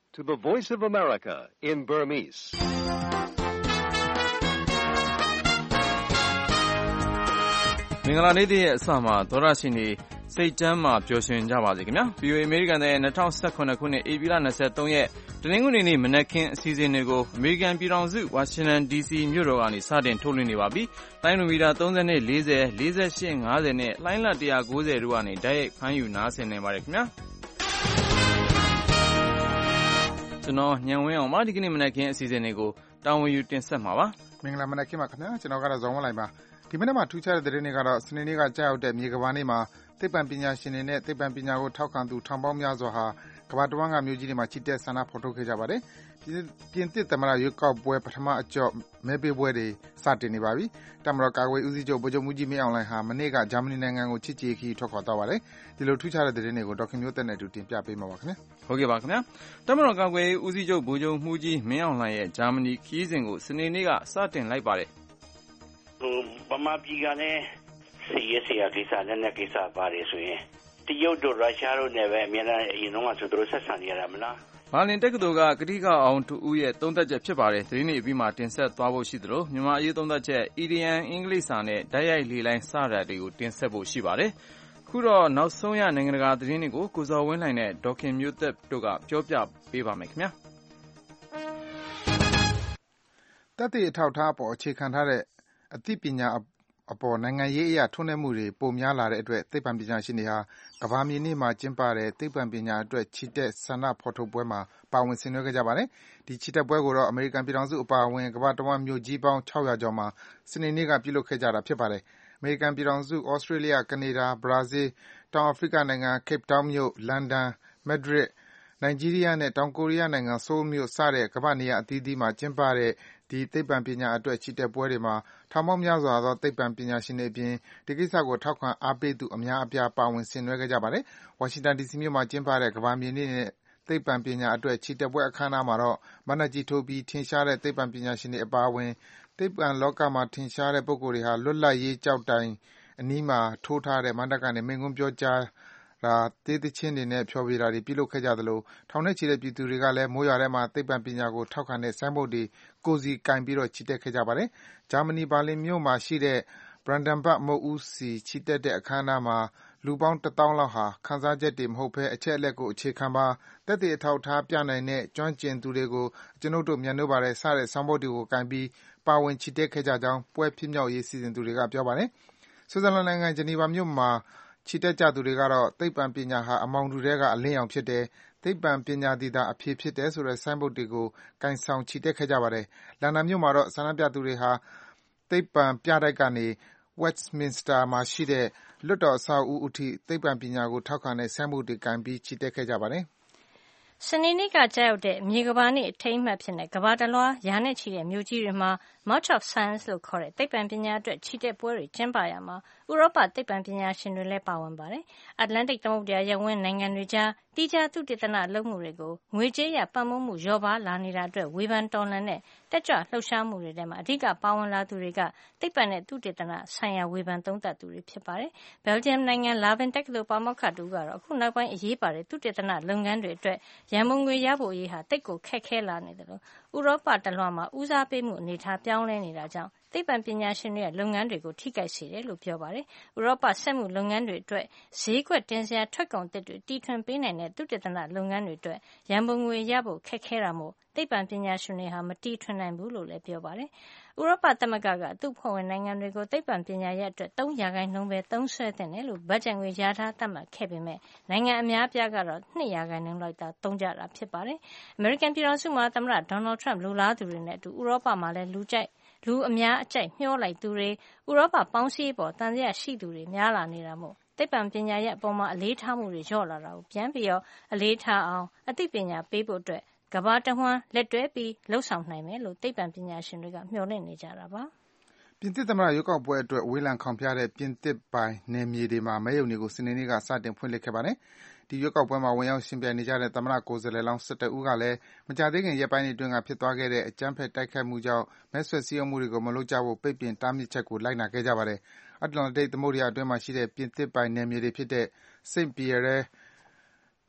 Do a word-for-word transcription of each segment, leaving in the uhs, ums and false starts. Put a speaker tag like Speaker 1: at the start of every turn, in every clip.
Speaker 1: to the Voice of America in Burmese.
Speaker 2: ။မင်္ဂလာနေ့တည်းရဲ့အစမှာသောရရှိနေစိတ်ချမ်းမှာပျော်ရွှင်ကြပါစေခင်ဗျာ။ ဗွီအိုအေ အမေရိကန်တဲ့၂၀၁၇ခုနှစ်ဧပြီလ၂၃ရက်တနင်္ဂနွေနေ့မနက်ခင်းအစီအစဉ်တွေကိုအမေရိကန်ပြည်ထောင်စုဝါရှင်တန်ဒီစီမြို့တော်ကနေစတင်ထုတ်လွှင့်နေပါပြီ။လိုင်းနိုမီတာသုံး၀နဲ့၄၀ ၄၈ ၅၀နဲ့လိုင်းလ၁၉၀တို့ကနေတိုက်ရိုက်ဖမ်းယူနားဆင်နိုင်ပါတယ်ခင်ဗျာ။ကျွန်တော်ညံဝင်းအောင်ပါဒီကနေ့မနက်ခင်းအစီအစဉ်တွေကိုတာဝန်ယူတင်ဆက်မှာပါ
Speaker 3: ။မင်္ဂလာမနက်ခင်းပါခင်ဗျာ။ကျွန်တော်ကတော့ဇော်ဝင်းလိုက်ပါ။ဒီမနေ့မှာထူးခြားတဲ့သတင်းတွေကတော့စနေနေ့ကကြာရောက်တဲ့မြေကမ္ဘာနေ့မှာသိပ္ပံပညာရှင်တွေနဲ့သိပ္ပံပညာကိုထောက်ခံသူထောင်ပေါင်းများစွာဟာကမ္ဘာတဝန်းကမြို့ကြီးတွေမှာချီတက်ဆန္ဒဖော်ထုတ်ခဲ့ကြပါတယ်။ပြင်သစ်သမ္မတရွေးကောက်ပွဲပထမအကျော့မဲပေးပွဲတွေစတင်နေပါပြီ။တပ်မတော်ကာကွယ်ဦးစီးချုပ်ဗိုလ်ချုပ်မှူးကြီးမင်းအောင်လှိုင်ဟာမနေ့ကဂျာမနီနိုင်ငံကိုချစ်ကြည်ရေးခရီးထွက်ခွာသွားပါတယ်။ဒီလိုထူးခြားတဲ့သတင်းတွေကိုဒေါက်ခင်မျိုးသက်နဲ့အတူတင်ပြပေးမှာပါခင်ဗျာ
Speaker 2: ။ဟုတ်ကဲ့ပါခင်ဗျာ။တပ်မတော်ကာကွယ်ဦးစီးချုပ်ဗိုလ်ချုပ်မှူးကြီးမင်းအောင်လှိုင်ရဲ့ဂျာမနီခရီးစဉ်ကိုစနေနေ့ကစတင်လိုက်ပါတယ်
Speaker 4: ။ဟိုဗမာပြည်ကလည်းစီရစီရကိစ္စနဲ့နဲ့ကိစ္စပါတယ်ဆိုရင်တရုတ်တို့ရုရှားတို့နဲ့ပဲအများအားအရင်တော့ဆိုတို့ဆက်ဆံနေရတာမလား
Speaker 2: ။ဘာလင်တက္ကသိုလ်ကကတိကအောင်တူဦးရဲ့သုံးသက်ချက်ဖြစ်ပါတယ်။သတင်းတွေအပြီးမှာတင်ဆက်သွားဖို့ရှိသလိုမြန်မာအရေးသုံးသက်ချက်အီဒီယန်အင်္ဂလိပ်စာနဲ့ဓာတ်ရိုက်လေလိုင်းစတာတွေကိုတင်ဆက်ဖို့ရှိပါတယ်။ခုတော့နောက်ဆုံးရနိုင်ငံတကာသတင်းတွေကိုကိုဇော်ဝင်းလှိုင်နဲ့ဒေါက်ခင်မျိုးသက်တို့ကပြောပြပေးပါမယ်ခင်ဗျာ
Speaker 3: ။တသက်အထောက်ထားအပေါ်အခြေခံထားတဲ့အသိပညာအပေါ်နိုင်ငံရေးအရထွန်းတဲ့မှုတွေပိုများလာတဲ့အတွက်သိပ္ပံပညာရှင်တွေဟာကမ္ဘာမြေနေ့မှာကျင်းပတဲ့သိပ္ပံပညာအတွက်ချီတက်ဆန္ဒဖော်ထုတ်ပွဲမှာပါဝင်ဆင်နွှဲခဲ့ကြပါတယ်။ဒီချီတက်ပွဲကိုတော့အမေရိကန်ပြည်ထောင်စုအပါအဝင်ကမ္ဘာတဝန်းမြို့ကြီးပေါင်း၆၀၀ကျော်မှာစနေနေ့ကပြုလုပ်ခဲ့ကြတာဖြစ်ပါတယ်။အမေရိကန်ပြည်ထောင်စု၊ဩစတြေးလျ၊ကနေဒါ၊ဘရာဇီးလ်၊တောင်အာဖရိကနိုင်ငံ၊ Cape Town မြို့၊လန်ဒန်၊မက်ဒရစ်၊နိုင်ဂျီးရီးယားနဲ့တောင်ကိုရီးယားနိုင်ငံဆိုးလ်မြို့စတဲ့ကမ္ဘာ့နေရာအသီးသီးမှာကျင်းပတဲ့ဒီသိပ္ပံပညာအတွက်ချီတက်ပွဲတွေမှာထောင်ပေါင်းများစွာသောသိပ္ပံပညာရှင်တွေအပြင်ဒီကိစ္စကိုထောက်ခံအားပေးသူအများအပြားပါဝင်ဆင်နွှဲခဲ့ကြပါတယ်။ဝါရှင်တန်ဒီစီမြို့မှာကျင်းပတဲ့ကမ္ဘာမြေနေ့နဲ့သိပ္ပံပညာအတွက်ချီတက်ပွဲအခမ်းအနားမှာတော့မဏ္ဍပ်ကြီးထိုးပြီးထင်ရှားတဲ့သိပ္ပံပညာရှင်တွေအပါအဝင်သိပ္ပံလောကမှာထင်ရှားတဲ့ပုဂ္ဂိုလ်တွေဟာလွတ်လပ်ရေးကျောက်တိုင်အနီးမှာထိုးထားတဲ့မဏ္ဍပ်ကနေမိန့်ခွန်းပြောကြားတာတေးသီချင်းတွေနဲ့ဖျော်ဖြေတာတွေပြုလုပ်ခဲ့ကြသလိုထောင်နဲ့ချီတဲ့ပြည်သူတွေကလည်းမိုးရွာထဲမှာသိပ္ပံပညာကိုထောက်ခံတဲ့ဆိုင်းဘုတ်တွေကိုယ်စီကိုင်ပြီးချီတက်ခဲ့ကြပါတယ်။ဂျာမနီဘာလင်မြို့မှာရှိတဲ့ Brandenburg မုခ်ဦးဆီချီတက်တဲ့အခမ်းအနားမှာလူပေါင်းတသောင်းလောက်ဟာခံစားချက်တွေမဟုတ်ဘဲအချက်အလက်ကိုအခြေခံပါသက်သေအထောက်အထားပြနိုင်တဲ့ကျွမ်းကျင်သူတွေကိုကျွန်ုပ်တို့မြတ်နိုးပါတယ်စတဲ့ဆိုင်းဘုတ်တွေကိုကိုင်ပြီးပါဝင်ချီတက်ခဲ့ကြကြောင်းပွဲဖြစ်မြောက်ရေးစီစဉ်သူတွေကပြောပါတယ်။ဆွစ်ဇာလန်နိုင်ငံဂျနီဗာမြို့မှာချီတက်ကြသူတွေကတော့သိပ္ပံပညာဟာအမောင်တူထဲကအလင်းရောင်ဖြစ်တယ်။သိပ္ပံပညာသည်သာအဖြေဖြစ်တယ်ဆိုတဲ့ဆိုင်းဘုတ်တွေကိုကိုင်ဆောင်ချီတက်ခဲ့ကြပါတယ်။လန်ဒန်မြို့မှာတော့ဆန္ဒပြသူတွေဟာသိပ္ပံပြတိုက်ကနေ Westminster မှာရှိတဲ့လွှတ်တော်အဆောက်အဦအထိသိပ္ပံပညာကိုထောက်ခံတဲ့ဆိုင်းဘုတ်တွေကိုင်ပြီးချီတက်ခဲ့ကြပါတယ်။
Speaker 5: စနေနေ့ကကျရောက်တဲ့မြေကမ္ဘာနေ့အထိမ်းအမှတ်အဖြစ်ကမ္ဘာတလွှားရာနဲ့ချီတဲ့မြို့ကြီးတွေမှာ March of Science လို့ခေါ်တဲ့သိပ္ပံပညာအတွက်ချီတက်ပွဲတွေကျင်းပရာမှာဥရောပသိပ္ပံပညာရှင်တွေလည်းပါဝင်ပါတယ်။ Atlantic သမုဒ္ဒရာရပ်ဝန်းနိုင်ငံတွေကြားသီးခြားသုတေသနလုပ်မှုတွေကိုငွေကြေးအရပံ့ပိုးမှုလျော့ပါးလာနေတာအတွက်ဝေဖန်တော်လှန်တဲ့တက်ကြွလှုပ်ရှားမှုတွေထဲမှာအဓိကပါဝင်လာသူတွေကသိပ္ပံနဲ့သုတေသနဆိုင်ရာဝေဖန်သုံးသပ်သူတွေဖြစ်ပါတယ်။ Belgium နိုင်ငံလာဗင်တက္ကသိုလ်ပါမောက္ခတဦးကတော့အခုနောက်ပိုင်းအရေးပါတဲ့သုတေသနလုပ်ငန်းတွေအတွက်ရန်ပုံငွေရဖို့အရေးဟာသိပ်ကိုခက်ခဲလာနေတယ်လို့ဥရောပတလွှားမှာဦးစားပေးမှုအနေထားပြောင်းလဲနေတာကြောင့်သိပ္ပံပညာရှင်တွေရဲ့လုပ်ငန်းတွေကိုထိခိုက်စေတယ်လို့ပြောပါတယ်။ဥရောပစက်မှုလုပ်ငန်းတွေအတွက်ဈေးကွက်တင်စရာထွက်ကုန်သစ်တွေတီထွင်ပေးနိုင်တဲ့သုတေသနလုပ်ငန်းတွေအတွက်ရန်ပုံငွေရဖို့ခက်ခဲတာမို့သိပ္ပံပညာရှင်တွေဟာမတီထွင်နိုင်ဘူးလို့လည်းပြောပါတယ်။ဥရောပသမဂ္ဂကသူ့ဖွဲ့ဝင်နိုင်ငံတွေကိုသိပ္ပံပညာရပ်အတွက်သုံးရာခိုင်နှုန်းပဲသုံးစွဲသင့်တယ်လို့ဘတ်ဂျက်ငွေလျာထားသတ်မှတ်ခဲ့ပေမဲ့နိုင်ငံအများအပြားကတော့နှစ်ရာခိုင်နှုန်းလောက်သာသုံးကြတာဖြစ်ပါတယ်။အမေရိကန်ပြည်ထောင်စုမှာသမ္မတဒေါ်နယ်ထရမ့်လိုလားသူတွေနဲ့အတူဥရောပမှာလည်းလူကြိုက်လူအများအကြိုက်မျှောလိုက်သူတွေဥရောပပေါင်းစည်းရေးပေါ်သံသယရှိသူတွေများလာနေတာမို့သိပ္ပံပညာရပ်အပေါ်မှာအလေးထားမှုတွေလျော့လာတာကိုပြန်ပြီးအလေးထားအောင်အသိပညာပေးဖို့အတွက်ကမ္ဘာတဝှမ်းလက်တွဲပြီးလှုပ်ဆောင်နိုင်မယ်လို့သိပ္ပံပညာရှင်တွေကမျှော်လင့်နေကြတာပါ
Speaker 3: ။ပြင်သစ်သမ္မတရွေးကောက်ပွဲအတွက်ဝေးလံခေါင်ဖျားတဲ့ပြင်သစ်ပိုင်နယ်မြေတွေမှာမဲရုံတွေကိုစနေနေ့ကစတင်ဖွင့်လှစ်ခဲ့ပါတယ်။ဒီရွေးကောက်ပွဲမှာဝင်ရောက်ယှဉ်ပြိုင်နေကြတဲ့သမ္မတကိုယ်စားလှယ်လောင်း၁၁ဦးကလည်းမကြာသေးခင်ရက်ပိုင်းတွေအတွင်းကဖြစ်သွားခဲ့တဲ့အကြမ်းဖက်တိုက်ခိုက်မှုကြောင့်မဲဆွယ်စည်းရုံးမှုတွေကိုမလုပ်ကြဖို့ပိတ်ပင်တားမြစ်ချက်ကိုလိုက်နာခဲ့ကြပါတယ်။အတ္တလန္တိတ်သမုဒ္ဒရာအတွင်းမှာရှိတဲ့ပြင်သစ်ပိုင်နယ်မြေတွေဖြစ်တဲ့ Saint-Pierre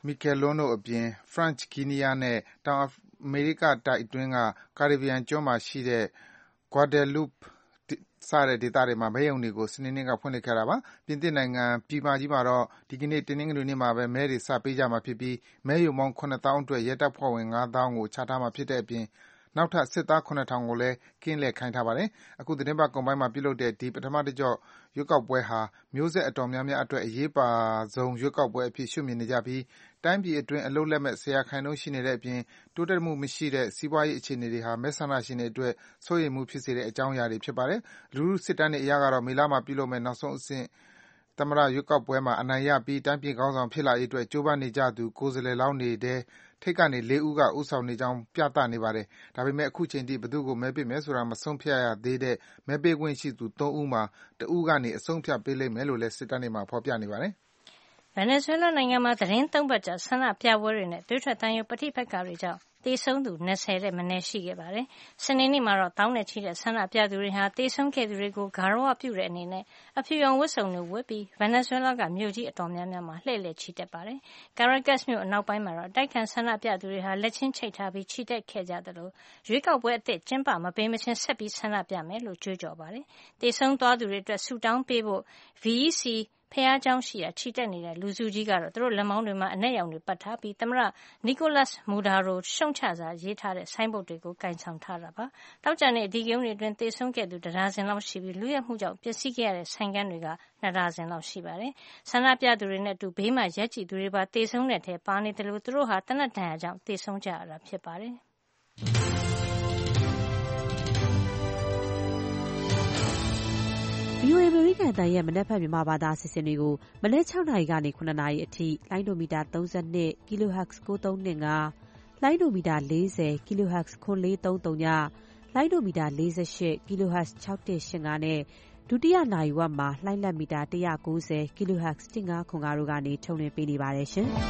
Speaker 3: Miquelon တို့အပြင် French Guiana နဲ့တောင်အမေရိကတိုက်အတွင်းက ကာရစ်ဘီယံကျွန်းမှာရှိတဲ့ Guadeloupe စတဲ့ဒေသတွေမှာမဲရုံတွေကိုစနေနေ့ကဖွင့်လှစ်ခဲ့တာပါ။ပြင်သစ်နိုင်ငံပြည်မကြီးမှာတော့ဒီကနေ့တနင်္ဂနွေနေ့မှာပဲမဲတွေစပေးကြမှာဖြစ်ပြီးမဲရုံပေါင်းခုနှစ်သောင်းအတွက်ရဲတပ်ဖွဲ့ဝင်ငါးသောင်းကိုချထားမှာဖြစ်တဲ့အပြင်နောက်ထပ်စစ်သားခုနှစ်ထောင်ကိုလည်းကင်းလှည့်ခိုင်းထားပါတယ်။အခုသတင်းပတ်ကုန်ပိုင်းမှာပြုလုပ်တဲ့ဒီပထမတစ်ကျော့ရွေးကောက်ပွဲဟာမျိုးဆက်အတော်များများအတွက်အရေးပါဆုံးရွေးကောက်ပွဲအဖြစ်ရှုမြင်နေကြပြီးတိုင်းပြည်အတွင်းအလုပ်လက်မဲ့ဆယ်ရာခိုင်နှုန်းရှိနေတဲ့အပြင်တိုးတက်မှုမရှိတဲ့စီးပွားရေးအခြေအနေတွေဟာမဲဆန္ဒရှင်တွေအတွက်စိုးရိမ်မှုဖြစ်စေတဲ့အကြောင်းအရာတွေဖြစ်ပါတယ်။လူထုစစ်တမ်းတွေအရကတော့မေလမှာပြုလုပ်မယ့်နောက်ဆုံးအဆင့်သမ္မတရွေးကောက်ပွဲမှာအနိုင်ရပြီးတိုင်းပြည်ခေါင်းဆောင်ဖြစ်လာရေးအတွက်ကြိုးပမ်းနေကြသူကိုယ်စားလှယ်လောင်းတွေထဲထိပ်ကနေလေးဦးကဦးဆောင်နေကြောင်းပြသနေပါတယ်။ဒါပေမဲ့အခုချိန်ထိဘယ်သူ့ကိုမဲပေးမယ်ဆိုတာမဆုံးဖြတ်ရသေးတဲ့မဲပေးခွင့်ရှိသူသုံးဦးမှာတဦးကနေအဆုံးဖြတ်ပေးလိမ့်မယ်လို့လည်းစစ်တမ်းတွေမှာဖော်ပြနေပါတယ်
Speaker 5: ။ဗင်နီဇွဲလားနိုင်ငံမှာသတင်းသုံးပတ်ကြာဆန္ဒပြပွဲတွေနဲ့သွေးထွက်သံယိုပဋိပက္ခတွေကြောင့်သေဆုံးသူ၂၀ထက်မနည်းရှိခဲ့ပါတယ်။စနေနေ့မှာတော့သောင်းနဲ့ချီတဲ့ဆန္ဒပြသူတွေဟာသေဆုံးခဲ့သူတွေကိုဂါရဝပြုတဲ့အနေနဲ့အဖြူရောင်ဝတ်စုံတွေဝတ်ပြီးဗင်နီဇွဲလားကမြို့ကြီးအတော်များများမှာလှည့်လည်ချီတက်ပါတယ်။ Caracas မြို့အနောက်ပိုင်းမှာတော့အတိုက်အခံဆန္ဒပြသူတွေဟာလက်ချင်းချိတ်ထားပြီးချီတက်ခဲ့ကြသလိုရွေးကောက်ပွဲအသစ်ကျင်းပမပေးမချင်းဆက်ပြီးဆန္ဒပြမယ်လို့ကြွေးကြော်ပါတယ်။သေဆုံးသွားသူတွေအတွက်ဆုတောင်းပေးဖို့ V E Cဖျားเจ้าရှိရာချီတက်နေတဲ့လူစုကြီးကတော့သူတို့လက်မောင်းတွေမှာအနက်ရောင်တွေပတ်ထားပြီးသမ္မတ Nicolas Maduro ရှုံချစာရေးထားတဲ့ဆိုင်းဘုတ်တွေကိုကင်ဆောင်ထားတာပါ။တောက်ကြတဲ့ဒီကိန်းတွေအတွင်းသေဆုံးခဲ့သူတဒါဇင်လောက်ရှိပြီးလူရဲမှုကြောင့်ပျက်စီးခဲ့ရတဲ့ဆိုင်ကန်းတွေကနှစ်ဒါဇင်လောက်ရှိပါတယ်။ဆန္ဒပြသူတွေနဲ့အတူဘေးမှာရက်ကြည့်သူတွေပါသေဆုံးတဲ့ထဲပါနေတယ်လို့သူတို့ဟာတနက်တန်ရာကြောင့်သေဆုံးကြရတာဖြစ်ပါတယ်။
Speaker 6: ဗွီအိုအေ အမေရိကန်အသံရဲ့မနက်ဖြန်မြန်မာဘာသာအစီအစဉ်တွေကိုမနက်၆နာရီကနေ၇နာရီအထိလိုင်းဒိုမီတာသုံး၂ kilohertz ၉၃၂၅လိုင်းဒိုမီတာ၄၀ kilohertz ခွန်၄၃၃ညလိုင်းဒိုမီတာ၄၈ kilohertz ၆၁၈၅နဲ့ဒုတိယနာရီဝက်မှာလှိုင်းလက်မီတာ၁၉၀ kilohertz ၁၅ခွန်၅တို့ကနေထုတ်လွှင့်ပေးနေပါတယ်ရှင်။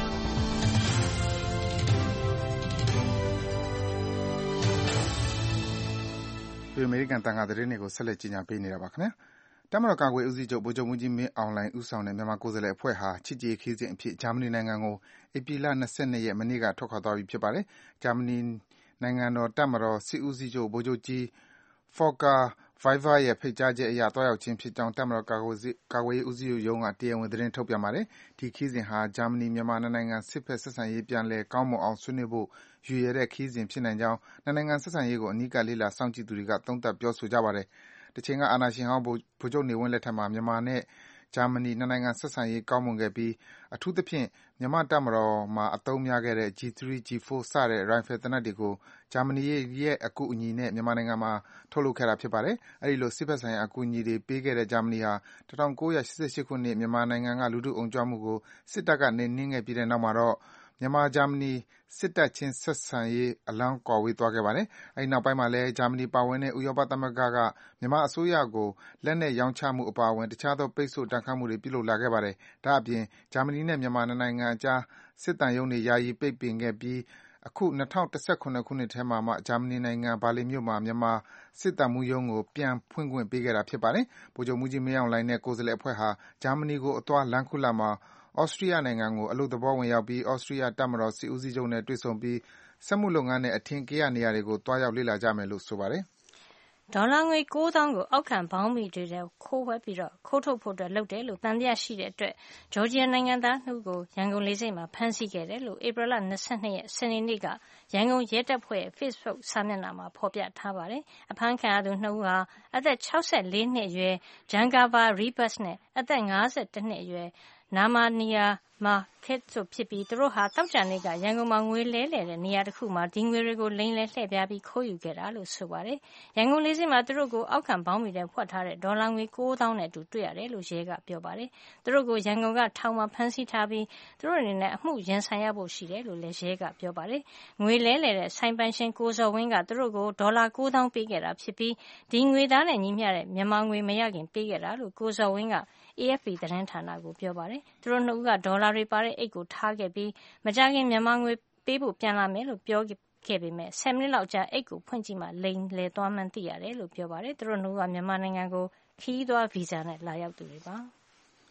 Speaker 3: ဒီအမေရိကန်တန်ခါသတင်းတွေကိုဆက်လက်ကြီးညာပေးနေတာပါခင်ဗျာတပ်မတော်ကာကွယ်ဦးစီးချုပ်ဗိုလ်ချုပ်မှူးကြီးမင်းအောင်လှိုင်ဦးဆောင်တဲ့မြန်မာကိုယ်စားလှယ်အဖွဲ့ဟာချစ်ကြည်ရေးခရီးစဉ်အဖြစ်ဂျာမနီနိုင်ငံကိုဧပြီလ၂၂ရက်မနေ့ကထွက်ခွာသွားပြီဖြစ်ပါတယ်။ဂျာမနီနိုင်ငံတော်တပ်မတော်စစ်ဦးစီးချုပ်ဗိုလ်ချုပ်ကြီး Volker Weyler ရဲ့ဖိတ်ကြားချက်အရသွားရောက်ခြင်းဖြစ်ကြောင်းတပ်မတော်ကာကွယ်ရေးဦးစီးချုပ်ရုံးကတရားဝင်သတင်းထုတ်ပြန်ပါတယ်။ဒီခရီးစဉ်ဟာဂျာမနီ-မြန်မာနှစ်နိုင်ငံစစ်ဘက်ဆက်ဆံရေးပြန်လည်ကောင်းမွန်အောင်ဆွေးနွေးဖို့ရည်ရွယ်တဲ့ခရီးစဉ်ဖြစ်နိုင်ကြောင်းနှစ်နိုင်ငံဆက်ဆံရေးကိုအနီးကပ်လေ့လာစောင့်ကြည့်သူတွေကသုံးသပ်ပြောဆိုကြပါတယ်။တချိန်ကအာဏာရှင်ဟောင်းဗိုလ်ချုပ်နေဝင်းလက်ထက်မှာမြန်မာနဲ့ဂျာမနီနှစ်နိုင်ငံဆက်ဆံရေးကောင်းမွန်ခဲ့ပြီးအထူးသဖြင့်မြန်မာ့တပ်မတော်မှာအသုံးများခဲ့တဲ့ G ၃ G ၄ စတဲ့ရိုင်ဖယ်သေနတ်တွေကိုဂျာမနီရဲ့အကူအညီနဲ့မြန်မာနိုင်ငံမှာထုတ်လုပ်ခဲ့တာဖြစ်ပါတယ်။အဲဒီလိုစစ်ဘက်ဆိုင်ရာအကူအညီတွေပေးခဲ့တဲ့ဂျာမနီဟာ၁၉၈၈ခုနှစ်မြန်မာနိုင်ငံကလူထုအုံကြွမှုကိုစစ်တပ်ကနှိမ်နင်းခဲ့ပြီးတဲ့နောက်မှာတော့မြန်မာ-ဂျာမနီစစ်တပ်ချင်းဆက်ဆံရေးအလှမ်းကွာဝေးသွားခဲ့ပါတယ်။အဲဒီနောက်ပိုင်းမှာလည်းဂျာမနီပါဝင်တဲ့ဥရောပသမဂ္ဂကမြန်မာအစိုးရကိုလက်နက်ရောင်းချမှုအပါအဝင်တခြားသောပိတ်ဆို့ဒဏ်ခတ်မှုတွေပြုလုပ်လာခဲ့ပါတယ်။ဒါ့အပြင်ဂျာမနီနဲ့မြန်မာနှစ်နိုင်ငံအကြားစစ်သံရုံးတွေယာယီပိတ်ပင်ခဲ့ပြီးအခု၂၀၁၇ခုနှစ်ထဲမှာမှဂျာမနီနိုင်ငံဘာလင်မြို့မှာမြန်မာစစ်သံမှူးရုံးကိုပြန်ဖွင့်ခွင့်ပေးခဲ့တာဖြစ်ပါတယ်။ဗိုလ်ချုပ်မှူးကြီးမင်းအောင်လှိုင်နဲ့ကိုယ်စားလှယ်အဖွဲ့ဟာဂျာမနီကိုအသွားလမ်းခုလတ်မှာသြစတြီးယားနိုင်ငံကိုအလုပ်သဘောဝင်ရောက်ပြီးသြစတြီးယားတပ်မတော်စစ်ဦးစီးချုပ်နဲ့တွေ့ဆုံပြီးစက်မှုလုပ်ငန်းနဲ့အထင်ကရနေရာတွေကိုသွားရောက်လေ့လာကြမယ်လို့ဆိုပါတယ်
Speaker 5: ။ဒေါ်လာငွေကိုးသောင်းကိုအောက်ခံဘောင်းဘီတွေထဲခိုးဝှက်ပြီးခိုးထုတ်ဖို့လုပ်တယ်လို့သံသယရှိတဲ့အတွက်ဂျော်ဂျီယာနိုင်ငံသားနှစ်ဦးကိုရန်ကုန်လေဆိပ်မှာဖမ်းဆီးခဲ့တယ်လို့ဧပြီလ၂၂ရက်စနေနေ့ကရန်ကုန်ရဲတပ်ဖွဲ့ရဲ့ Facebook စာမျက်နှာမှာဖော်ပြထားပါတယ်။အဖမ်းခံရသူနှစ်ဦးဟာအသက်၆၄နှစ်အရွယ်ဂျန်ကာဗာရီဘတ်နဲ့အသက်၅၁နှစ်အရွယ်နာမာနီယာမာခက်တို့ဖြစ်ပြီးသူတို့ဟာတောက်ကြနေ့ကရန်ကုန်မှာငွေလဲလှယ်တဲ့နေရာတစ်ခုမှာဒီငွေတွေကိုလိမ်လည်လှည့်ပြားပြီးခိုးယူခဲ့တာလို့ဆိုပါတယ်။ရန်ကုန်လေးစိတ်မှာသူတို့ကိုအောက်ခံဘောင်းမီထဲဖွက်ထားတဲ့ဒေါ်လာငွေကိုးသောင်းနဲ့အတူတွေ့ရတယ်လို့ရဲကပြောပါတယ်။သူတို့ကိုရန်ကုန်ကထောင်မှာဖမ်းဆီးထားပြီးသူတို့အနေနဲ့အမှုရင်ဆိုင်ရဖို့ရှိတယ်လို့လည်းရဲကပြောပါတယ်။ငွေလဲလှယ်တဲ့ဆိုင်ပိုင်ရှင်ကိုဇော်ဝင်းကသူတို့ကိုဒေါ်လာကိုးသောင်းပေးခဲ့တာဖြစ်ပြီးဒီငွေသားနဲ့ညီမျှတဲ့မြန်မာငွေမရခင်ပေးခဲ့တာလို့ကိုဇော်ဝင်းကA F P သတင်းဌာနကိုပြောပါတယ်။သူတို့နှစ်ဦးကဒေါ်လာတွေပါတဲ့အိတ်ကိုထားခဲ့ပြီးမကြာခင်မြန်မာငွေပေးဖို့ပြန်လာမယ်လို့ပြောခဲ့ပေမဲ့ဆယ်မိနစ်လောက်ကြာအိတ်ကိုဖွင့်ကြည့်မှလိမ်လည်သွားမှန်းသိရတယ်လို့ပြောပါတယ်။သူတို့နှစ်ဦးကမြန်မာနိုင်ငံကိုခရီးသွားဗီဇာနဲ့လာရောက်သူတွေပါ
Speaker 3: တ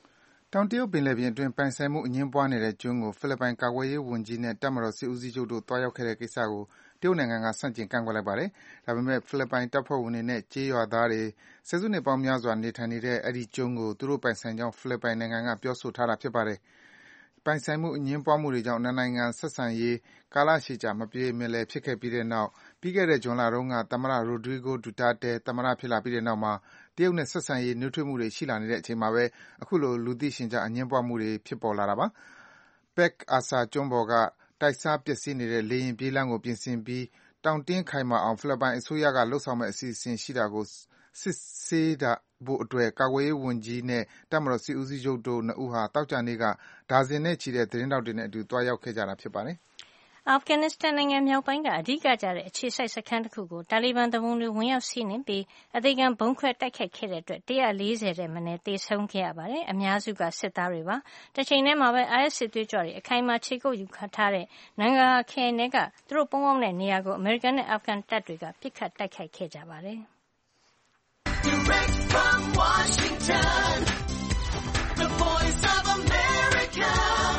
Speaker 3: တောင်တရုတ်ပင်လယ်ပြင်အတွင်းပိုင်ဆိုင်မှုအငြင်းပွားနေတဲ့ကျွန်းကိုဖိလစ်ပိုင်ကာကွယ်ရေးဝန်ကြီးနဲ့တပ်မတော်စစ်ဦးစီးချုပ်တို့သွားရောက်ခဲ့တဲ့ကိစ္စကိုတရုတ်နိုင်ငံကဆန့်ကျင်ကန့်ကွက်လိုက်ပါတယ်။ဒါပေမဲ့ဖိလစ်ပိုင်တပ်ဖွဲ့ဝင်တွေနဲ့ကျေးရွာသားတွေဆယ်စုနှစ်ပေါင်းများစွာနေထိုင်နေတဲ့အဲဒီကျွန်းကိုသူတို့ပိုင်ဆိုင်ကြောင်းဖိလစ်ပိုင်နိုင်ငံကပြောဆိုထားတာဖြစ်ပါတယ်။ပိုင်ဆိုင်မှုအငြင်းပွားမှုတွေကြောင့်နှစ်နိုင်ငံဆက်ဆံရေးကာလရှည်ကြာမပြေမလည်ဖြစ်ခဲ့ပြီးတဲ့နောက်ပြီးခဲ့တဲ့ဇွန်လတုန်းကသမ္မတ Rodrigo Duterte သမ္မတဖြစ်လာပြီးတဲ့နောက်မှာတရုတ်နဲ့ဆက်ဆံရေးနွေးထွေးမှုတွေရှိလာနေတဲ့အချိန်မှာပဲအခုလိုလူသိရှင်ကြားအငြင်းပွားမှုတွေဖြစ်ပေါ်လာတာပါ။ Pec Arthur ကျွန်းပေါ်ကတိုက်စားပျက်စီးနေတဲ့လေယာဉ်ပြေးလမ်းကိုပြင်ဆင်ပြီးတောင့်တင်းခိုင်မာအောင်ဖိလစ်ပိုင်အစိုးရကလုပ်ဆောင်မယ့်အစီအစဉ်ရှိတာကိုစစ်ဆေးဖို့အတွက်ကာကွယ်ရေးဝန်ကြီးနဲ့တပ်မတော်စစ်ဦးစီးချုပ်တို့နှစ်ဦးဟာသောကြာနေ့ကဒါဇင်နဲ့ချီတဲ့သတင်းထောက်တွေနဲ့အတူသွားရောက်ခဲ့ကြတာဖြစ်ပါတယ်။
Speaker 5: အာဖဂန်နစ္စတန်နိုင်ငံမြောက်ပိုင်းကအဓိကကျတဲ့အခြေစိုက်စခန်းတစ်ခုကိုတာလီဘန်သူပုန်တွေဝင်ရောက်စီးနင်းပြီးအသေခံဗုံးခွဲတိုက်ခိုက်ခဲ့တဲ့အတွက်၁၄၀ထက်မနည်းသေဆုံးခဲ့ရပါတယ်။အများစုကစစ်သားတွေပါ။တချိန်တည်းမှာပဲ အိုင်အက်စ်စစ်သွေးကြွတွေအခိုင်အမာခြေကုပ်ယူထားတဲ့နန်ဂါဟာခရိုင်ထဲကသူတို့ပုန်းအောင်းတဲ့နေရာကိုအမေရိကန်နဲ့အာဖဂန်တပ်တွေကပစ်ခတ်တိုက်ခိုက်ခဲ့ကြပါတယ်။ Direct from Washington, the voice of America,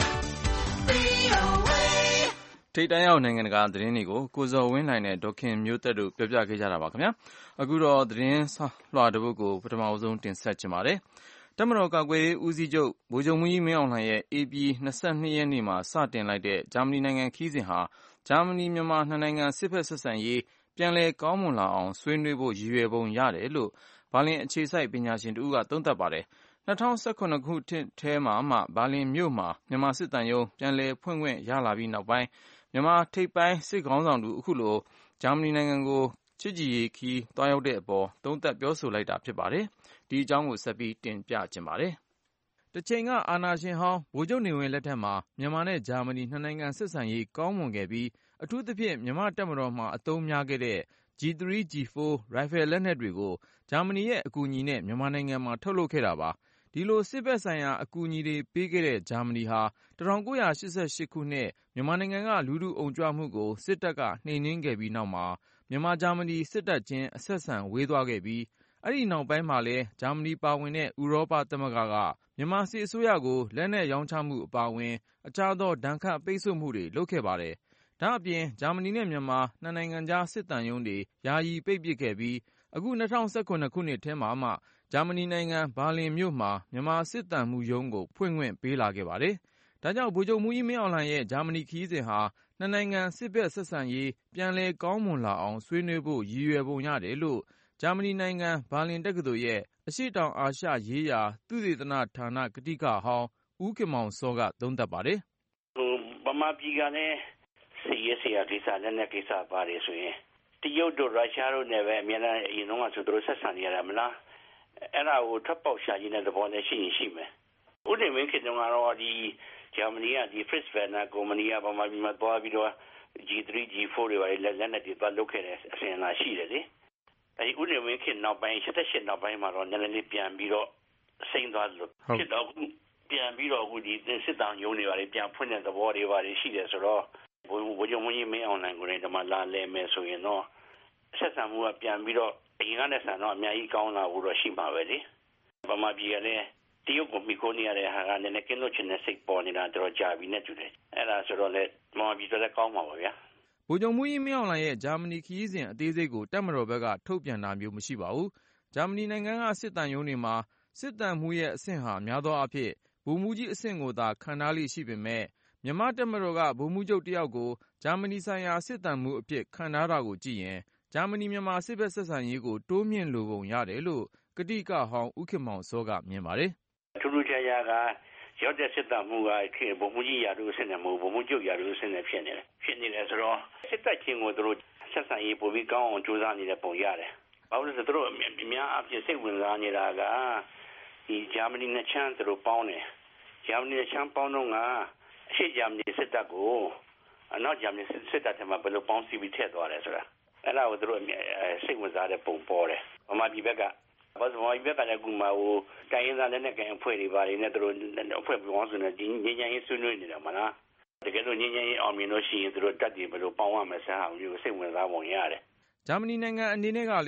Speaker 2: ထိပ်တန်းရောက်နိုင်ငံတကာသတင်းတွေကိုကိုဇော်ဝင်းနိုင်နဲ့ဒေါခင်မျိုးသက်တို့ပြောပြခဲ့ကြတာပါခင်ဗျာအခုတော့သတင်းလွှာတစ်ပုဒ်ကိုပထမဆုံးတင်ဆက်ချင်ပါတယ်တပ်မတော်ကာကွယ်ရေးဦးစီးချုပ်ဗိုလ်ချုပ်မှူးကြီးမင်းအောင်လှိုင်ရဲ့ဧပြီ၂၂ရက်နေ့မှာစတင်လိုက်တဲ့ဂျာမနီနိုင်ငံခရီးစဉ်ဟာဂျာမနီမြန်မာနှစ်နိုင်ငံစစ်ဖက်ဆက်ဆံရေးပြန်လည်ကောင်းမွန်လာအောင်ဆွေးနွေးဖို့ရည်ရွယ်ပုံရတယ်လို့ဘာလင်အခြေစိုက်ပညာရှင်တဦးကသုံးသပ်ပါတယ်၂၀၁၇ခုနှစ်ထဲမှာမှဘာလင်မြို့မှာမြန်မာစစ်သံရုံးပြန်လည်ဖွင့်ခွင့်ရလာပြီးနောက်ပိုင်းမြန်မာထိပ်ပိုင်းစစ်ခေါင်းဆောင်တို့အခုလိုဂျာမနီနိုင်ငံကိုချစ်ကြည်ရေးခရီးသွားရောက်တဲ့အပေါ်သုံးသပ်ပြောဆိုလိုက်တာဖြစ်ပါတယ်ဒီအကြောင်းကိုဆက်ပြီးတင်ပြခြင်းပါတယ်တချိန်ကအာဏာရှင်ဟောင်းဗိုလ်ချုပ်နေဝင်းလက်ထက်မှာမြန်မာနဲ့ဂျာမနီနှစ်နိုင်ငံဆက်ဆံရေးကောင်းမွန်ခဲ့ပြီးအထူးသဖြင့်မြန်မာတပ်မတော်မှာအသုံးများခဲ့တဲ့ ဂျီ သရီး ဂျီ ဖိုး ရိုင်ဖယ်လက်နက်တွေကိုဂျာမနီရဲ့အကူအညီနဲ့မြန်မာနိုင်ငံမှာထုတ်လုပ်ခဲ့တာပါဒီလိုစစ်ဘက်ဆိုင်ရာအကူအညီတွေပေးခဲ့တဲ့ဂျာမနီဟာ၁၉၈၈ခုနှစ်မြန်မာနိုင်ငံကလူထုအုံကြွမှုကိုစစ်တပ်ကနှိမ်နင်းခဲ့ပြီးနောက်မှာမြန်မာဂျာမနီစစ်တပ်ချင်းအဆက်ဆံဝေးသွားခဲ့ပြီးအဲ့ဒီနောက်ပိုင်းမှာလဲဂျာမနီပါဝင်တဲ့ဥရောပသမဂ္ဂကမြန်မာစစ်အစိုးရကိုလက်နက်ရောင်းချမှုအပါအဝင်အခြားသောဒဏ်ခတ်ပိတ်ဆို့မှုတွေလုပ်ခဲ့ပါတယ်ဒါအပြင်ဂျာမနီနဲ့မြန်မာနှစ်နိုင်ငံကြားစစ်တမ်းရုံးတွေယာယီပိတ်ပစ်ခဲ့ပြီးအခု၂၀၁၇ခုနှစ်ထဲမှာမှဂျာမနီနိုင်ငံဘာလင်မြို့မှာမြန်မာစစ်တမ်းမှုရုံးကိုဖွင့်ခွင့်ပေးလာခဲ့ပါတယ်ဒါကြောင့်ဗိုလ်ချုပ်မှူးကြီးမင်းအောင်လှိုင်ရဲ့ဂျာမနီခရီးစဉ်ဟာနှစ်နိုင်ငံစစ်ဘက်ဆက်ဆံရေးပြန်လည်ကောင်းမွန်လာအောင်ဆွေးနွေးဖို့ရည်ရွယ်ပုံရတယ်လို့ဂျာမနီနိုင်ငံဘာလင်တက္ကသိုလ်ရဲ့အရှေ့တောင်အာရှရေးရာသုတေသနဌာနကတိကဟောင်းဦးခင်မောင်စောကသုံးသပ်ပါတယ်
Speaker 4: ဟိုဗမာပြည်ကလည်းစီရစီရကိစ္စနဲ့နဲ့ကိစ္စပါတယ်ဆိုရင်တရုတ်တို့ရုရှားတို့နဲ့ပဲအများနဲ့အရင်တော့ဆိုသူတို့ဆက်ဆံနေရတာမလားအဲ့ဒါကိုထပ်ပေါက်ရှာခြင်းတဲ့သဘောနဲ့ရှိရင်ရှိမယ်ဥဒိမင်းခေတ္တကတော့ဒီဂျာမနီကဒီ Fritz Werner ကုမ္ပဏီကဗမာပြည်မှာသွားပြီးတော့ ဂျီ သရီး ဂျီ ဖိုး တွေပါလက်လက်နဲ့ဒီသွားလုပ်ခဲ့တဲ့အစဉ်အလာရှိတယ်လေအဲဒီဥဒိမင်းခေတ္တနောက်ပိုင်း၈၈နောက်ပိုင်းမှာတော့နည်းနည်းလေးပြန်ပြီးတော့စိမ့်သွားလို့ဖြစ်တော့ပြန်ပြီးတော့အခုဒီစစ်တောင်ယုံတွေပါလေပြန်ဖွင့်တဲ့သဘောတွေပါလေရှိတယ်ဆိုတော့ဘိုးဘိုးချုပ်မင်းမင်းအောင်နိုင်ကိုလည်းဒီမှာလာလဲမယ်ဆိုရင်တော့ဆက်ဆံမှုကပြန်ပြီးတော့အရင်ကနဲ့ဆန်တော့အများကြီးကောင်းလာဖို့တော့ရှိမှာပဲလေဗမာပြည်ကလည်းတရုတ်ကိုမိခိုးနေရတဲ့ဟာကလည်းကင်းလို့ချင်တဲ့စိတ်ပေါ်နေတာတော့ကြာပြီနဲ့တူတယ်အဲ့ဒါဆိုတော့လည်းဗမာပြည်တော့လည်းကောင်းမှာပါဗျာ
Speaker 2: ဗိုလ်ချုပ်မှူးကြီးမင်းအောင်လှိုင်ရဲ့ဂျာမနီခရီးစဉ်အသေးစိတ်ကိုတပ်မတော်ဘက်ကထုတ်ပြန်တာမျိုးမရှိပါဘူးဂျာမနီနိုင်ငံကစစ်တမ်းရုံးတွေမှာစစ်တမ်းမှုရဲ့အဆင့်ဟာများသောအားဖြင့်ဗိုလ်မှူးကြီးအဆင့်ကိုသာခံထားလိမ့်ရှိပေမဲ့မြန်မာတပ်မတော်ကဗိုလ်မှူးချုပ်တယောက်ကိုဂျာမနီဆိုင်ရာစစ်တမ်းမှုအဖြစ်ခံထားတာကိုကြည့်ရင်ဂျာမနီမြန်မာစစ်ဘက်ဆက်ဆံရေးကိုတိုးမြင့်လိုပုံရတယ်လို့ကတိကဟောင်းဦးခင်မောင်စောကမြင်ပါတယ်
Speaker 4: ထူးထူးခြားခြားကရောက်တဲ့စစ်တပ်မှုကခေဗိုလ်မှူးကြီးရာထူးအဆင့်နဲ့မဟုတ်ဗိုလ်မှူးချုပ်ရာထူးအဆင့်နဲ့ဖြစ်နေတယ်ဖြစ်နေတယ်ဆိုတော့စစ်တပ်ချင်းကိုတို့ဆက်ဆံရေးပိုပြီးကောင်းအောင်ကြိုးစားနေတဲ့ပုံရတယ်ဘာလို့လဲဆိုတော့တို့အများအပြည့်စိတ်ဝင်စားနေတာကဒီဂျာမနီနဲ့ချမ်းတို့ပေါင်းတယ်ဂျာမနီနဲ့ချမ်းပေါင်းတော့ကအရှိဂျာမနီစစ်တပ်ကိုအနောက်ဂျာမနီစစ်တပ်ထဲမှာဘယ်လိုပေါင်းစည်းပြီးထည့်သွားတယ်ဆိုတာအဲ့ဒါကိုတို့စိတ်ဝင်စားတဲ့ပုံပေါ်တယ်ဗမာပြည်ဘက်ကဘာလို့ဗမာပြည်ဘက်ကလည်းကူမဟိုတိုင်းရင်းသားလက်နက်ကိုင်အဖွဲ့တွေပါနေနဲ့တို့အဖွဲ့ပေါင်းစုနဲ့ဒီငြိမ်းချမ်းရေးဆွေးနွေးနေတာမလားတကယ်လို့ငြိမ်းချမ်းရေးအောင်မြင်လို့ရှိရင်တို့တက်တည်ဘယ်လိုပေါင်းရမလဲဆက်ဟာမျိုးစိတ်ဝင်စားပုံရတယ်
Speaker 2: ဂျာမနီနိုင်ငံအနေနဲ့ကလည်း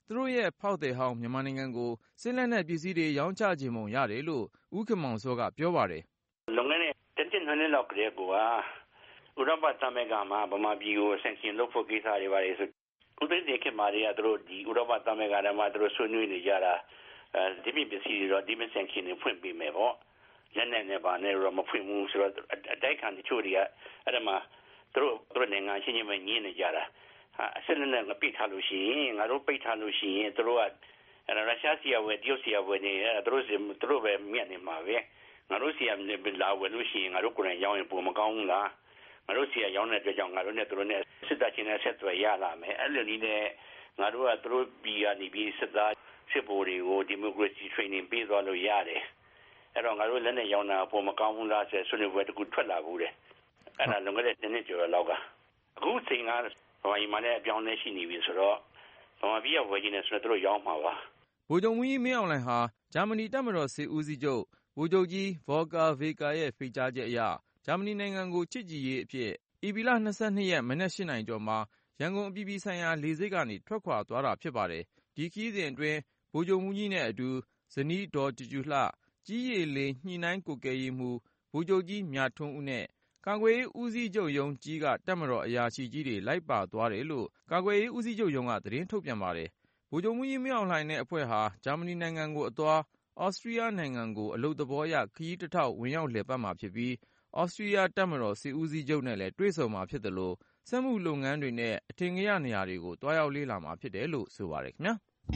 Speaker 2: သူတို့ရဲ့ဖောက်သည်ဟောင်းမြန်မာနိုင်ငံကိုစစ်လက်နက်ပစ္စည်းတွေရောင်းချခြင်းပုံရတယ်လို့ဦးခင်မောင်စောကပြောပါတယ်
Speaker 4: ။လွန်ခဲ့တဲ့တစ်နှစ်လောက်ကတည်းကဥရောပသမဂ္ဂမှာဗမာပြည်ကိုဆန့်ကျင်လုပ်ဖို့ကိစ္စတွေပါလေဆိုဦးသိန်းစိန်ခေတ်မှာတည်းကသူတို့ဒီဥရောပသမဂ္ဂထဲမှာသူတို့ဆွေးနွေးနေကြတာအဲဒီပစ္စည်းတွေတော့ဒီမဆန်ခင်နေဖွင့်ပေးမယ်ပေါ့လက်နဲ့နဲ့ပါနဲ့တော့မဖွင့်ဘူးဆိုတော့အတိုက်ခံတချို့တွေကအဲ့ဒါမှသူတို့သူတို့နိုင်ငံချင်းချင်းပဲညင်းနေကြတာအစစ်နဲ့ငါပိတ်ထားလို့ရှိရင်ငါတို့ပိတ်ထားလို့ရှိရင်သူတို့ကရုရှားစီယဝဲတရုတ်စီယဝဲနေသူတို့စီသူတို့ပဲမြတ်နေမှာပဲငါတို့စီယလာဝဲလို့ရှိရင်ငါတို့ကိုယ်တိုင်ရောင်းရင်ပုံမကောင်းဘူးလားငါတို့စီယရောင်းတဲ့အတွက်ကြောင့်ငါတို့နဲ့သူတို့နဲ့စစ်တပ်ချင်းနဲ့ဆက်သွယ်ရလာမယ်အဲ့လိုနည်းနဲ့ငါတို့ကသူတို့ပြည်ကနေပြီးစစ်သားစစ်ဗိုလ်တွေကိုဒီမိုကရေစီ training ပေးသွားလို့ရတယ်အဲ့တော့ငါတို့လက်နဲ့ရောင်းတာပုံမကောင်းဘူးလားဆိုဆွေးနွေးပွဲတခုထွက်လာဘူးတဲ့အဲ့ဒါလွန်ခဲ့တဲ့နှစ်ကျော်လောက်ကအခုချိန်ကဗမာပြည်မှာလည်းအပြောင်းလဲရှိနေပြီဆိုတော့ဗမာပြည်ကဝယ်ခြင်းနဲ့ဆိုတော့သူတို့ရောင်းမှာပါ
Speaker 2: ဗိုလ်ချုပ်မှူးကြီးမင်းအောင်လှိုင်ဟာဂျာမနီတပ်မတော်စစ်ဦးစီးချုပ်ဗိုလ်ချုပ်ကြီးဗော်ကာဗေကာရဲ့ဖိတ်ကြားချက်အရဂျာမနီနိုင်ငံကိုချစ်ကြည်ရေးအဖြစ်ဧပြီလ၂၂ရက်မနက်၈နာရီကျော်မှာရန်ကုန်အပြည်ပြည်ဆိုင်ရာလေဆိပ်ကနေထွက်ခွာသွားတာဖြစ်ပါတယ်ဒီခရီးစဉ်အတွင်းဗိုလ်ချုပ်မှူးကြီးနဲ့အတူဇနီးဒေါ်ကျူကျူလှကြီးရည်လေးညှိနှိုင်းကွပ်ကဲရေးမှူးဗိုလ်ချုပ်ကြီးမြထွန်းဦးနဲ့ကာကွယ်ရေးဦးစီးချုပ်ရုံးကြီးကတပ်မတော်အရာရှိကြီးတွေလိုက်ပါသွားတယ်လို့ကာကွယ်ရေးဦးစီးချုပ်ရုံးကသတင်းထုတ်ပြန်ပါတယ်ဗိုလ်ချုပ်မှူးကြီးမင်းအောင်လှိုင်နဲ့အဖွဲ့ဟာဂျာမနီနိုင်ငံကိုအသွားဩစတြီးယားနိုင်ငံကိုအလုပ်သဘောအရခရီးတစ်ထောက်ဝင်ရောက်လည်ပတ်မှာဖြစ်ပြီးဩစတြီးယားတပ်မတော်စစ်ဦးစီးချုပ်နဲ့လည်းတွေ့ဆုံမှာဖြစ်တယ်လို့စက်မှုလုပ်ငန်းတွေနဲ့အထင်ကရနေရာတွေကိုတွားရောက်လေ့လာမှာဖြစ်တယ်လို့ဆိုပါတယ်ခင်ဗျာ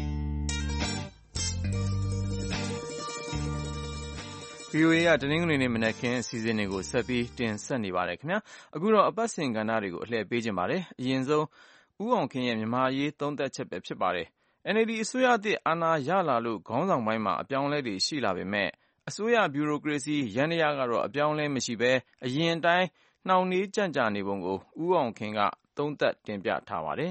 Speaker 2: ဗီအိုအေ ကတနင်္ဂနွေနေ့မနက်ခင်းအစီအစဉ်တွေကိုဆက်ပြီးတင်ဆက်နေပါတယ်ခင်ဗျာအခုတော့အပတ်စဉ်ကဏ္ဍတွေကိုအလှည့်ပေးခြင်းပါတယ်အရင်ဆုံးဦးအောင်ခင်ရဲ့မြန်မာရေးသုံးသပ်ချက်ပဲဖြစ်ပါတယ် အန် အယ်လ် ဒီ အစိုးရသစ်အာဏာရလာလို့ခေါင်းဆောင်ပိုင်းမှာအပြောင်းအလဲတွေရှိလာပေမဲ့အစိုးရဗျူရိုကရေစီယန္တရားကတော့အပြောင်းအလဲမရှိဘဲအရင်အတိုင်းနှောင့်နှေးကြန့်ကြာနေပုံကိုဦးအောင်ခင်ကသုံးသပ်တင်ပြထားပါတယ်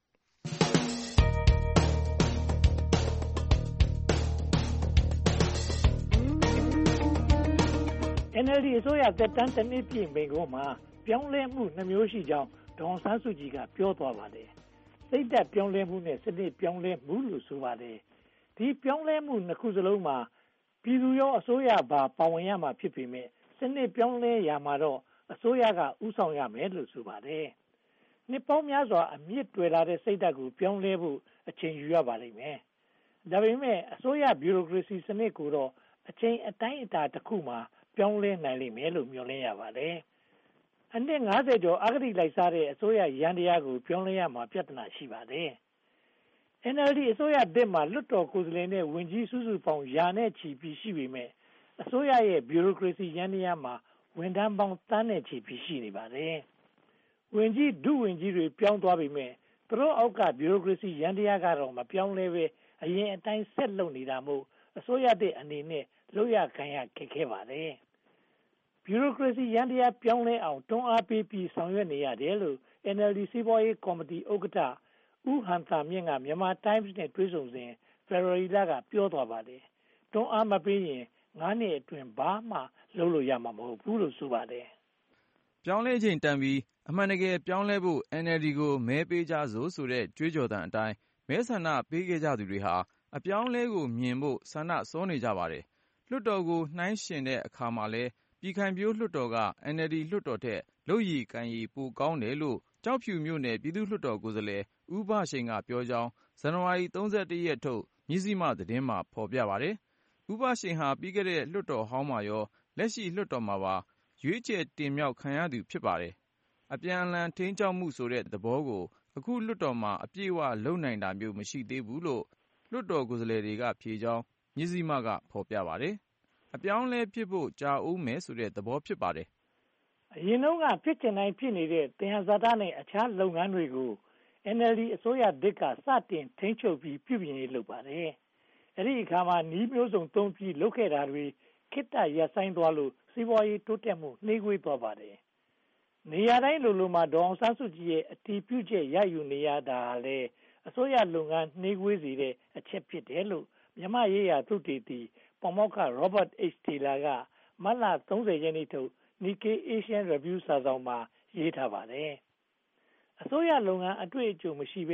Speaker 7: အန် အယ်လ် ဒီ အစိုးရသက်တမ်းတစ်နှစ်ပြည့်မိန့်ခွန်းမှာပြောင်းလဲမှုနှမျိုးရှိကြောင်းဒေါ်အောင်ဆန်းစုကြည်ကပြောသွားပါတယ်။စိတ်ဓာတ်ပြောင်းလဲမှုနဲ့စနစ်ပြောင်းလဲမှုလို့ဆိုပါတယ်။ဒီပြောင်းလဲမှုနှစ်ခုစလုံးမှာပြည်သူရောအစိုးရပါပါဝင်ရမှာဖြစ်ပေမဲ့စနစ်ပြောင်းလဲရမှာတော့အစိုးရကဥဆောင်ရမယ်လို့ဆိုပါတယ်။နှစ်ပေါင်းများစွာအမြင့်တွယ်လာတဲ့စိတ်ဓာတ်ကိုပြောင်းလဲဖို့အချိန်ယူရပါလိမ့်မယ်။ဒါပေမဲ့အစိုးရဗျူရိုကရေစီစနစ်ကိုတော့အချိန်အတိုင်းအတာတစ်ခုမှာပြောင်းလဲနိုင်လိမ့်မယ်လို့မျှော်လင့်ရပါတယ်။အနှစ်၅၀ကျော်အဂတိလိုက်စားတဲ့အစိုးရယန္တရားကိုပြောင်းလဲရမှာပြဿနာရှိပါတယ်။ အန် အယ်လ် ဒီ အစိုးရသစ်မှာလွှတ်တော်ကိုယ်စားလှယ်နဲ့ဝန်ကြီးစုစုပေါင်းရာနဲ့ချီပြီးရှိပေမဲ့အစိုးရရဲ့ဗျူရိုကရေစီယန္တရားမှာဝန်ထမ်းပေါင်းသန်းနဲ့ချီပြီးရှိနေပါတယ်။ဝန်ကြီးဒုဝန်ကြီးတွေပြောင်းသွားပေမဲ့သူတို့အောက်ကဗျူရိုကရေစီယန္တရားကတော့မပြောင်းလဲပဲအရင်အတိုင်းဆက်လုပ်နေတာမို့အစိုးရသစ်အနေနဲ့လုပ်ရခံရခက်ခဲပါတယ်။ဗျူရိုကရေစီယန္တရားပြောင်းလဲအောင်တွန်းအားပေးပြီးဆောင်ရွက်နေရတယ်လို့ အန် အယ်လ် ဒီ စီးပွားရေးကော်မတီဥက္ကဋ္ဌဦးဟန်သာမြင့်ကမြန်မာတိုင်းစ်နဲ့တွေ့ဆုံစဉ်ဖေဖေါ်ဝါရီလကပြောသွားပါတယ်။တွန်းအားမပေးရင်ငါးနှစ်အတွင်းဘာမှလုပ်လို့ရမှာမဟုတ်ဘူးလို့ဆိုပါတယ်
Speaker 2: ။ပြောင်းလဲချိန်တန်ပြီးအမှန်တကယ်ပြောင်းလဲဖို့ အန် အယ်လ် ဒီ ကိုမဲပေးကြစို့ဆိုတဲ့ကြွေးကြော်သံအတိုင်းမဲဆန္ဒပေးခဲ့ကြသူတွေဟာအပြောင်းလဲကိုမြင်ဖို့ဆန္ဒစောနေကြပါတယ်။လွှတ်တော်ကိုနှိုင်းယှဉ်တဲ့အခါမှာလဲပြည်ခိုင်ဖြိုးလွှတ်တော်က အန် အယ်လ် ဒီ လွှတ်တော်ထက်လုပ်ရည်ကိုင်ရည်ပိုကောင်းတယ်လို့ကျောက်ဖြူမြို့နယ်ပြည်သူ့လွှတ်တော်ကိုယ်စားလှယ်ဦးဘရှိန်ကပြောကြောင်းဇန်နဝါရီ၃၁ရက်ထုတ်မဇ္ဈိမသတင်းမှာဖော်ပြပါတယ်။ဦးဘရှိန်ဟာပြီးခဲ့တဲ့လွှတ်တော်ဟောင်းမှာရောလက်ရှိလွှတ်တော်မှာပါရွေးချယ်တင်မြှောက်ခံရသူဖြစ်ပါတယ်။အပြန်အလှန်ထိန်းကျောင်းမှုဆိုတဲ့သဘောကိုအခုလွှတ်တော်မှာအပြည့်အဝလုပ်နိုင်တာမျိုးမရှိသေးဘူးလို့လွှတ်တော်ကိုယ်စားလှယ်တွေကဖြေကြောင်းမဇ္ဈိမကဖော်ပြပါတယ်။အပြောင်းလဲဖြစ်ဖို့ကြာဦးမယ်ဆိုတဲ့သဘောဖြစ်ပါတယ်
Speaker 7: ။အရင်တုန်းကဖြစ်ချင်တိုင်းဖြစ်နေတဲ့သယံဇာတနဲ့အခြားလုပ်ငန်းတွေကို အန် အယ်လ် ဒီ အစိုးရသစ်ကစတင်ထိန်းချုပ်ပြီးပြုပြင်ရေးလုပ်ပါတယ်။အဲဒီအခါမှာနည်းမျိုးစုံသုံးပြီးလုပ်ခဲ့တာတွေခေတ္တရပ်ဆိုင်းသွားလို့စီးပွားရေးတိုးတက်မှုနှေးကွေးသွားပါတယ်။နေရာတိုင်းလိုလိုမှာဒေါ်အောင်ဆန်းစုကြည်ရဲ့အတည်ပြုချက်ရယူနေရတာလည်းအစိုးရလုပ်ငန်းနှေးကွေးစေတဲ့အချက်ဖြစ်တယ်လို့မြန်မာရေးရာသုတေသီပါမောက္ခ Robert H. Taylor ကမတ်လ၃၀ရက်နေ့ထုတ် Nikkei Asian Review စာစောင်မှာရေးထားပါတယ်။အစိုးရလုပ်ငန်းအတွေ့အကြုံမရှိဘဲ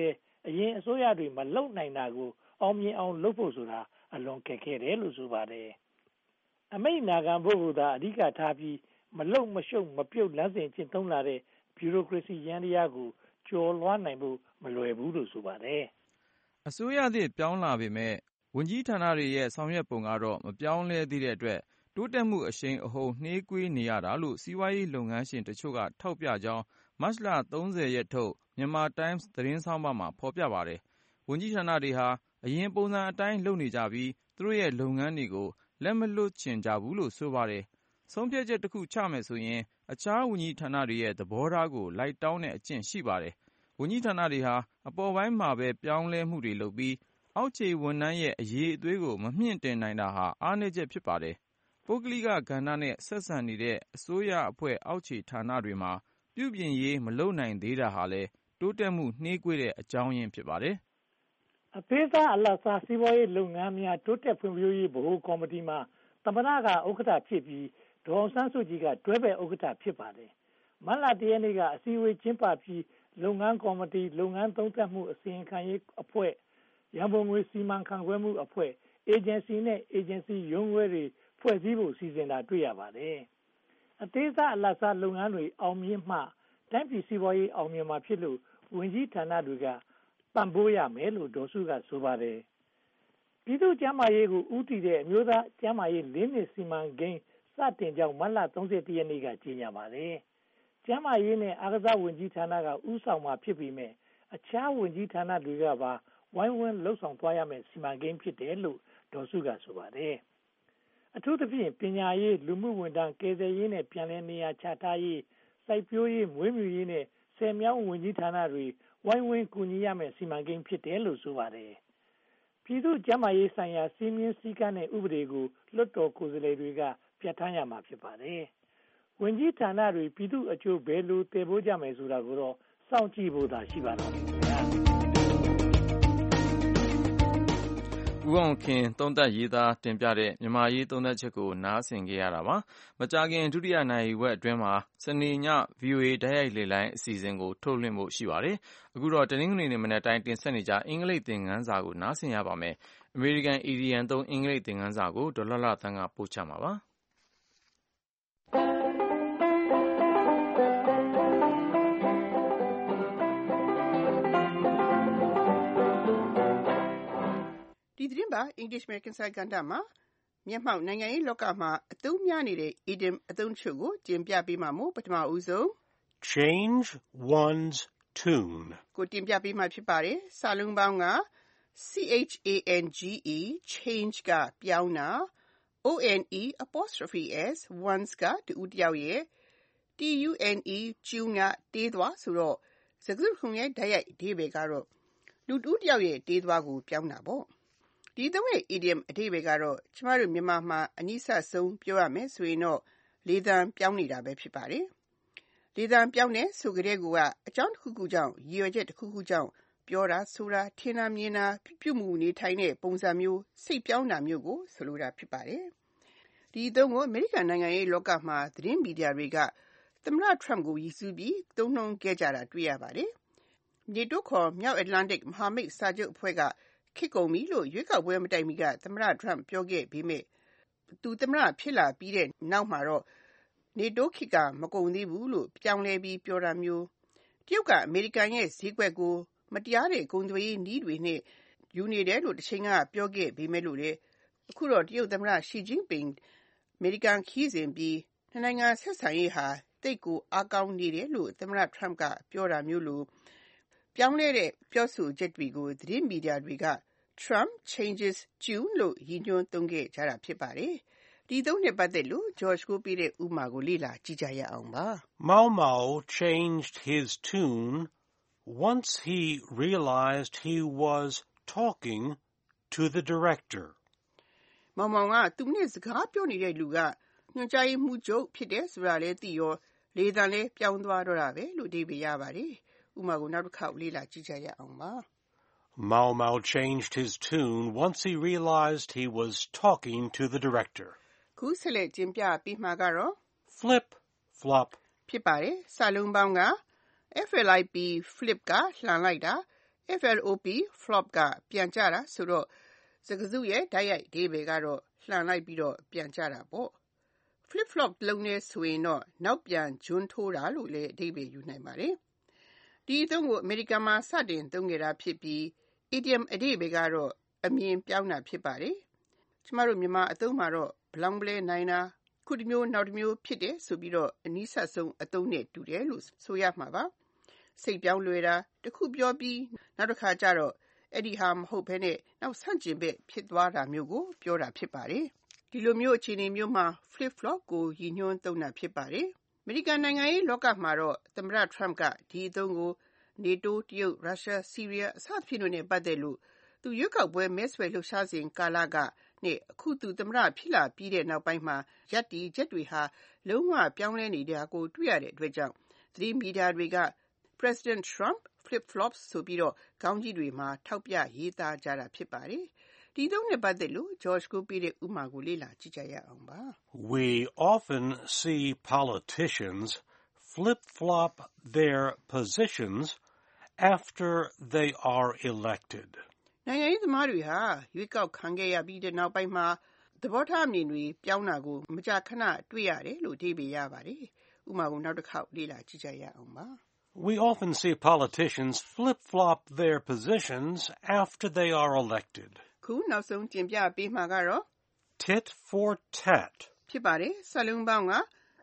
Speaker 7: အရင်အစိုးရတွေမလုပ်နိုင်တာကိုအောင်မြင်အောင်လုပ်ဖို့ဆိုတာအလွန်ခက်ခဲတယ်လို့ဆိုပါတယ်။အမိန့်နာခံဖို့ကသာအဓိကထားပြီးမလုံမရှုပ်မပြုတ်လမ်းစဉ်ချင်းသုံးလာတဲ့ဘီရိုကရေစီရန်တရားကိုကျော်လွှားနိုင်ဖို့မလွယ်ဘူးလို့ဆိုပါတယ်
Speaker 2: ။အစိုးရသစ်ပြောင်းလာပေမဲ့ဝန်ကြီးဌာနတွေရဲ့ဆောင်ရွက်ပုံကတော့မပြောင်းလဲသေးတဲ့အတွက်တိုးတက်မှုအရှိန်အဟုန်နှေးကွေးနေရတာလို့စီးပွားရေးလုပ်ငန်းရှင်တချို့ကထောက်ပြကြောင်းမတ်လသုံးဆယ်ရက်ထုတ် Myanmar Times သတင်းဆောင်းပါးမှာဖော်ပြပါတယ်။ဝန်ကြီးဌာနတွေဟာအရင်ပုံစံအတိုင်းလုပ်နေကြပြီးသူတို့ရဲ့လုပ်ငန်းတွေကိုလက်မလွတ်ချင်ကြဘူးလို့ဆိုပါတယ်။ဆုံးဖြတ်ချက်တစ်ခုချမယ်ဆိုရင်အခြားဝန်ကြီးဌာနတွေရဲ့သဘောထားကိုလိုက်တောင်းတဲ့အကျင့်ရှိပါတယ်။ဝန်ကြီးဌာနတွေဟာအပေါ်ပိုင်းမှာပဲပြောင်းလဲမှုတွေလုပ်ပြီးအောက်ခြေဝန်ထမ်းရဲ့အရေးအသွေးကိုမမြင့်တင်နိုင်တာဟာအားနည်းချက်ဖြစ်ပါတယ်။ပုဂ္ဂလိကကဏ္ဍနဲ့ဆက်ဆံနေတဲ့အစိုးရအဖွဲ့အောက်ခြေဌာနတွေမှာပြုပြင်ရေးမလုပ်နိုင်သေးတာဟာလည်းတိုးတက်မှုနှေးကွေးတဲ့အကြောင်းရင်းဖြစ်ပါတယ်
Speaker 7: ။အသေးစားအလတ်စားစီးပွားရေးလုပ်ငန်းများတိုးတက်ဖွံ့ဖြိုးရေးဗဟိုကော်မတီမှာသမ္မတကဥက္ကဋ္ဌဖြစ်ပြီးဒေါ်အောင်ဆန်းစုကြည်ကတွဲဘက်ဥက္ကဋ္ဌဖြစ်ပါတယ်။မတ်လတရက်နေ့ကအစည်းအဝေးကျင်းပပြီးလုပ်ငန်းကော်မတီလုပ်ငန်းသုံးသပ်မှုအစီရင်ခံရေးအဖွဲ့ရန်ပုံငွေစီမံခန့်ခွဲမှုအဖွဲ့အေဂျင်စီနဲ့အေဂျင်စီရုံးခွဲတွေဖွဲ့စည်းဖို့စီစဉ်တာတွေ့ရပါတယ်။အသေးစားအလတ်စားလုပ်ငန်းတွေအောင်မြင်မှတိုင်းပြည်စီးပွားရေးအောင်မြင်မှာဖြစ်လို့ဝန်ကြီးဌာနတွေကပံ့ပိုးရမယ်လို့ဒေါ်စုကဆိုပါတယ်။ပြည်သူ့ကျန်းမာရေးကိုဦးတည်တဲ့အမျိုးသားကျန်းမာရေးလေးနှစ်စီမံကိန်းစတင်ကြောင်းမတ်လသုံးဆယ်ရက်နေ့ကကြေညာပါတယ်။ကျန်းမာရေးနဲ့အားကစားဝန်ကြီးဌာနကဦးဆောင်မှာဖြစ်ပြီးမဲ့အခြားဝန်ကြီးဌာနတွေကပါဝိုင်းဝန်းလှုပ်ဆောင်သွားရမယ်စီမံကိန်းဖြစ်တယ်လို့ဒေါ်စုကဆိုပါတယ်။အထူးသဖြင့်ပညာရေးလူမှုဝန်ထမ်းကယ်ဆယ်ရေးနဲ့ပြန်လည်နေရာချထားရေးစိုက်ပျိုးရေးမွေးမြူရေးနဲ့ဆယ်မြောင်းဝန်ကြီးဌာနတွေဝိုင်းဝန်းကူညီရမယ်စီမံကိန်းဖြစ်တယ်လို့ဆိုပါတယ်။ပြည်သူ့ကျန်းမာရေးဆိုင်ရာစီမင်းစည်းကမ်းနဲ့ဥပဒေကိုလွှတ်တော်ကိုယ်စားလှယ်တွေကပြဋ္ဌာန်းရမှာဖြစ်ပါတယ်။ဝန်ကြီးဌာနတွေပြည်သူ့အကျိုးဘယ်လိုတည်ဖို့ကြမယ်ဆိုတာကိုတော့စောင့်ကြည့်ဖို့သာရှိပါတော့တယ်ခင်ဗျာ။
Speaker 2: ဦးအောင်ခင်သုံးသပ်ရေးသားတင်ပြတဲ့မြန်မာရေးသုံးသပ်ချက်ကိုနားဆင်ကြရတာပါ။မကြာခင်ဒုတိယနိုင်ဝက်အတွင်းမှာစနေည ဗွီအိုအေ တိုက်ရိုက်လေလိုင်းအစီအစဉ်ကိုထုတ်လွှင့်ဖို့ရှိပါတယ်။အခုတော့တနင်္ဂနွေနေ့မနက်တိုင်းတင်ဆက်နေကြအင်္ဂလိပ်သင်ခန်းစာကိုနားဆင်ရပါမယ်။အမေရိကန်အီဒီယံသုံးအင်္ဂလိပ်သင်ခန်းစာကိုဒေါ်လှလှသန်းကပို့ချမှာပါ။
Speaker 8: ဒီသတင်းပါ English American စာကဏ္ဍမှာမျက်မှောက်နိုင်ငံရေးလောကမှာအသုံးများနေတဲ့ idiom အသုံးတချို့ကိုတင်ပြပေးမှာမို့ပထမဦးဆုံး
Speaker 9: change one's tune
Speaker 8: ကိုတင်ပြပေးမှာဖြစ်ပါတယ်။စာလုံးပေါင်းက C-H-A-N-G-E change ကပြောင်းတာ O-N-E apostrophe S one's ကတူဦးတယောက်ရဲ့ T-U-N-E tune ကတေးသွားဆိုတော့စကားစုတခုရဲ့တိုက်ရိုက်အဓိပ္ပာယ်ကတော့လူတူတယောက်ရဲ့တေးသွားကိုပြောင်းတာပေါ့ဒီသုံးရဲ့ idiom အဓိပ္ပာယ်ကတော့ကျမတို့မြန်မာမှာအနည်းဆက်ဆုံးပြောရမယ်ဆိုရင်တော့လေသံပြောင်းနေတာပဲဖြစ်ပါတယ်လေသံပြောင်းတဲ့ဆိုကြတဲ့ကူကအကြောင်းတစ်ခုခုကြောင့်ရည်ရွယ်ချက်တစ်ခုခုကြောင့်ပြောတာဆိုတာထင်တာမြင်တာပြုမှုနေထိုင်တဲ့ပုံစံမျိုးစိတ်ပြောင်းတာမျိုးကိုဆိုလိုတာဖြစ်ပါတယ်ဒီသုံးကိုအမေရိကန်နိုင်ငံရဲ့လောကမှာသတင်းမီဒီယာတွေကသမ္မတ Trump ကိုရည်စူးပြီးသုံးနှုန်းခဲ့ကြတာတွေ့ရပါတယ်မြေတိုးခေါ်မြောက်အတ္တလန္တိတ်မဟာမိတ်စာချုပ်အဖွဲ့ကခေတ်ကုန်ပြီလို့ရွေးကောက်ပွဲမတိုင်မီကသမ္မတ Trump ပြောခဲ့ပေမဲ့သူသမ္မတဖြစ်လာပြီးတဲ့နောက်မှာတော့နေတိုးခေတ်ကမကုန်သေးဘူးလို့ပြောင်းလဲပြီးပြောတာမျိုးတရုတ်ကအမေရိကန်ရဲ့ဈေးကွက်ကိုမတရားတဲ့ကုန်သွယ်ရေးနည်းတွေနဲ့ယူနေတယ်လို့တစ်ချိန်ကပြောခဲ့ပေမဲ့လို့လေအခုတော့တရုတ်သမ္မတ Xi Jinping အမေရိကန်ခီးစဉ်ပြီးနှစ်နိုင်ငံဆက်ဆံရေးဟာတိတ်ကိုအားကောင်းနေတယ်လို့သမ္မတ Trump ကပြောတာမျိုးလို့ပြောင်းလဲတဲ့ပြောဆိုချက်တွေကိုသတင်းမီဒီယာတွေက Trump changes tune လို့ရည်ညွှန်းသုံးခဲ့ကြတာဖြစ်ပါတယ်။ဒီသုံးနဲ့ပတ်သက်လို့ George ကိုပြတဲ့ဥပမာကိုလေ့လာကြည့်ကြရအောင်ပါ။
Speaker 9: Mao Mao changed his tune once he realized he was talking to the director.
Speaker 8: မောင်မောင်ကသူနဲ့စကားပြောနေတဲ့လူကညွှန်ကြားရေးမှူးချုပ်ဖြစ်တယ်ဆိုတာလည်းသိရောလေသံလည်းပြောင်းသွားတော့တာပဲလို့အဓိပ္ပာယ်ရပါတယ်။ဥပမာကိုနောက်တစ်ခေါက်လေ့လာကြည့်ကြရအောင်ပါ။
Speaker 9: Mao Mao changed his tune once he realized he was talking to the director.
Speaker 8: ခုဆက်လက်ကျင်းပပြီးမှကတော့
Speaker 9: flip flop
Speaker 8: ဖြစ်ပါတယ်။စာလုံးပေါင်းက F L I P flip ကလှန်လိုက်တာ flop flop ကပြန်ကြတာဆိုတော့စကားစုရဲ့တိုက်ရိုက်အဓိပ္ပာယ်ကတော့လှန်လိုက်ပြီးတော့ပြန်ကြတာပေါ့ flip flop လုံးနဲ့ဆိုရင်တော့နောက်ပြန်ဂျွန်းထိုးတာလို့လည်းအဓိပ္ပာယ်ယူနိုင်ပါတယ်ဒီအသုံးကိုအမေရိကန်မှာစတင်သုံးခဲ့တာဖြစ်ပြီး idiom အဓိပ္ပာယ်ကတော့အမြင်ပြောင်းတာဖြစ်ပါတယ်ကျမတို့မြန်မာအသုံးမှာတော့ဘလောင်ဘလဲနိုင်တာခုတစ်မျိုးနောက်တစ်မျိုးဖြစ်တယ်ဆိုပြီးတော့အနည်းဆက်ဆုံးအသုံးနဲ့တူတယ်လို့ဆိုရမှာပါစိတ်ပြောင်းလွယ်တာတစ်ခုပြောပြီးနောက်တစ်ခါကျတော့အဲ့ဒီဟာမဟုတ်ဘဲနဲ့နောက်ဆန့်ကျင်ဘက်ဖြစ်သွားတာမျိုးကိုပြောတာဖြစ်ပါတယ်ဒီလိုမျိုးအခြေအနေမျိုးမှာ flip flop ကိုရည်ညွှန်းသုံးတာဖြစ်ပါတယ်အမေရိကန်နိုင်ငံရေးလောကမှာတော့သမ္မတ Trump ကဒီအသုံးကို NATO တရုတ်ရုရှားဆီးရီးယားအစဖြစ်လို့နဲ့ပတ်သက်လို့သူရွေးကောက်ပွဲမဲဆွယ်လှုပ်ရှားစဉ်ကာလကနဲ့အခုသူသမ္မတဖြစ်လာပြီးတဲ့နောက်ပိုင်းမှာရပ်တည်ချက်တွေဟာလုံးဝပြောင်းလဲနေတာကိုတွေ့ရတဲ့အတွက်ကြောင့်သတင်းမီဒီယာတွေက President Trump flip flops ဆိုပြီးတော့ခေါင်းကြီးတွေမှာထောက်ပြရေးသားကြတာဖြစ်ပါတယ်ဒီသုံးနဲ့ပတ်သက်လို့ George ကိုပြတဲ့ဥပမာကိုလေ့လာကြည့်ကြရအောင်ပါ
Speaker 9: We often see politicians flip-flop their positions after they are elected.
Speaker 8: နိုင်ငံရေးသမားတွေဟာရွေးကောက်ခံခဲ့ရပြီးတဲ့နောက်ပိုင်းမှာသဘောထားအမြင်တွေပြောင်းတာကိုမကြာခဏတွေ့ရတယ်လို့အဓိပ္ပာယ်ရပါတယ်ဥပမာကိုနောက်တစ်ခေါက်လေ့လာကြည့်ကြရအောင်ပါ
Speaker 9: We often see politicians flip-flop their positions after they are elected.
Speaker 8: ခုနောက်ဆုံးတင်ပြပေးမှာကတော့
Speaker 9: Tit for tat.
Speaker 8: ဖြစ်ပါတယ်စာလုံးပေါင်းက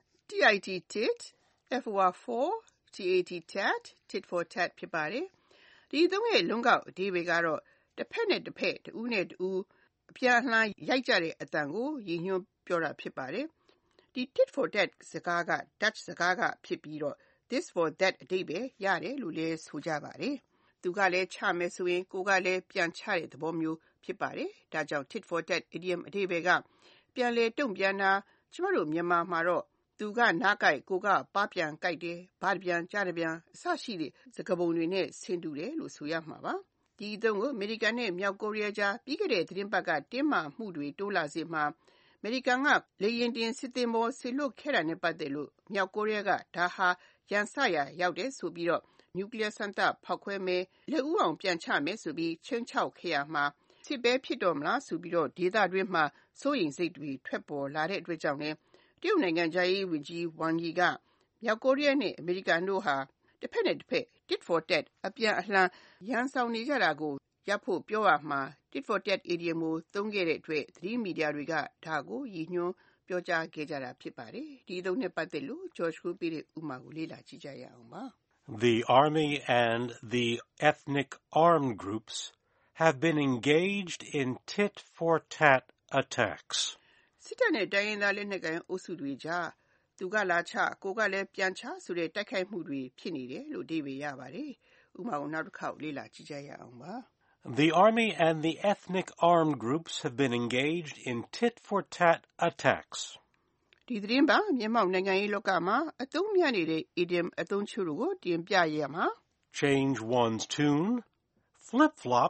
Speaker 8: tit tit for for tat tat tit for tat ဖြစ်ပါတယ်ဒီသုံးရဲ့လုံးကောက်အဓိပ္ပာယ်ကတော့တစ်ဖက်နဲ့တစ်ဖက်တူနဲ့တူအပြန်အလှန်ရိုက်ကြတဲ့အတန်ကိုရည်ညွှန်းပြောတာဖြစ်ပါတယ်ဒီ tit for tat စကားက Dutch စကားကဖြစ်ပြီးတော့ this for that အဓိပ္ပာယ်ရတယ်လို့လည်းဆိုကြပါတယ်သူကလည်းချမယ်ဆိုရင်ကိုကလည်းပြန်ချတဲ့သဘောမျိုးဖြစ်ပါတယ်ဒါကြောင့် tit for tat idiom အဓိပ္ပာယ်ကပြန်လေတုံ့ပြန်တာကျမတို့မြန်မာမှာတော့သူကနားကြိုက်ကိုကပါပြန်ကြိုက်တယ်ဘာပြန်ကြတယ်ပြန်အစရှိတဲ့စကားပုံတွေနဲ့ဆင်တူတယ်လို့ဆိုရမှာပါဒီအသုံးကိုအမေရိကန်နဲ့မြောက်ကိုရီးယားကြားပြီးခဲ့တဲ့သတင်းပတ်ကတင်းမာမှုတွေတိုးလာစေမှာအမေရိကန်ကလေယာဉ်တင်စစ်သင်္ဘောဆေလွတ်ခဲ့တာနဲ့ပတ်သက်လို့မြောက်ကိုရီးယားကဒါဟာရန်စရာရောက်တယ်ဆိုပြီးတော့နျူကလ িয়ার စမ်းသပ်ဖောက်ခွဲမယ်လက်ဦးအောင်ပြန်ချမယ်ဆိုပြီးချင်းချောက်ခဲ့ရမှာစစ်ပဲဖြစ်တော့မလားဆိုပြီးတော့ဒေသတွင်းမှာစိုးရိမ်စိတ်တွေထွက်ပေါ်လာတဲ့အတွက်ကြောင့်လည်းတရုတ်နိုင်ငံသားရေးဝန်ကြီးဝမ်ယီကမြောက်ကိုရီးယားနဲ့အမေရိကန်တို့ဟာတစ်ဖက်နဲ့တစ်ဖက် tit for tat အပြန်အလှန်ရန်ဆောင်နေကြတာကိုရပ်ဖို့ပြောရမှာ tit for tat idiom ကိုသုံးခဲ့တဲ့အတွက်သတင်းမီဒီယာတွေကဒါကိုရည်ညွှန်းပြောကြားခဲ့ကြတာဖြစ်ပါတယ်ဒီသုံးနဲ့ပတ်သက်လို့ George ကိုပြတဲ့ဥပမာကိုလေ့လာကြည့်ကြရအောင်ပါ
Speaker 9: The army and the ethnic armed groups have been engaged in tit for tat attacks.
Speaker 8: စစ်တပ်နဲ့တိုင်းရင်းသားလက်နက်ကိုင်အုပ်စုတွေကြားသူကလာချကိုကလည်းပြန်ချဆိုတဲ့တိုက်ခိုက်မှုတွေဖြစ်နေတယ်လို့အဓိပ္ပာယ်ရပါတယ်ဥပမာကိုနောက်တစ်ခေါက်လေ့လာကြည့်ကြရအောင်ပါ
Speaker 9: The army and the ethnic armed groups have been engaged in tit for tat attacks.
Speaker 8: ဒီသတင်းပါမြန်မာနိုင်ငံရေးလောကမှာအသုံးများနေတဲ့ idiom အသုံးချို့ကိုတင်ပြရမှာ
Speaker 9: Change one's tune, flip-flop,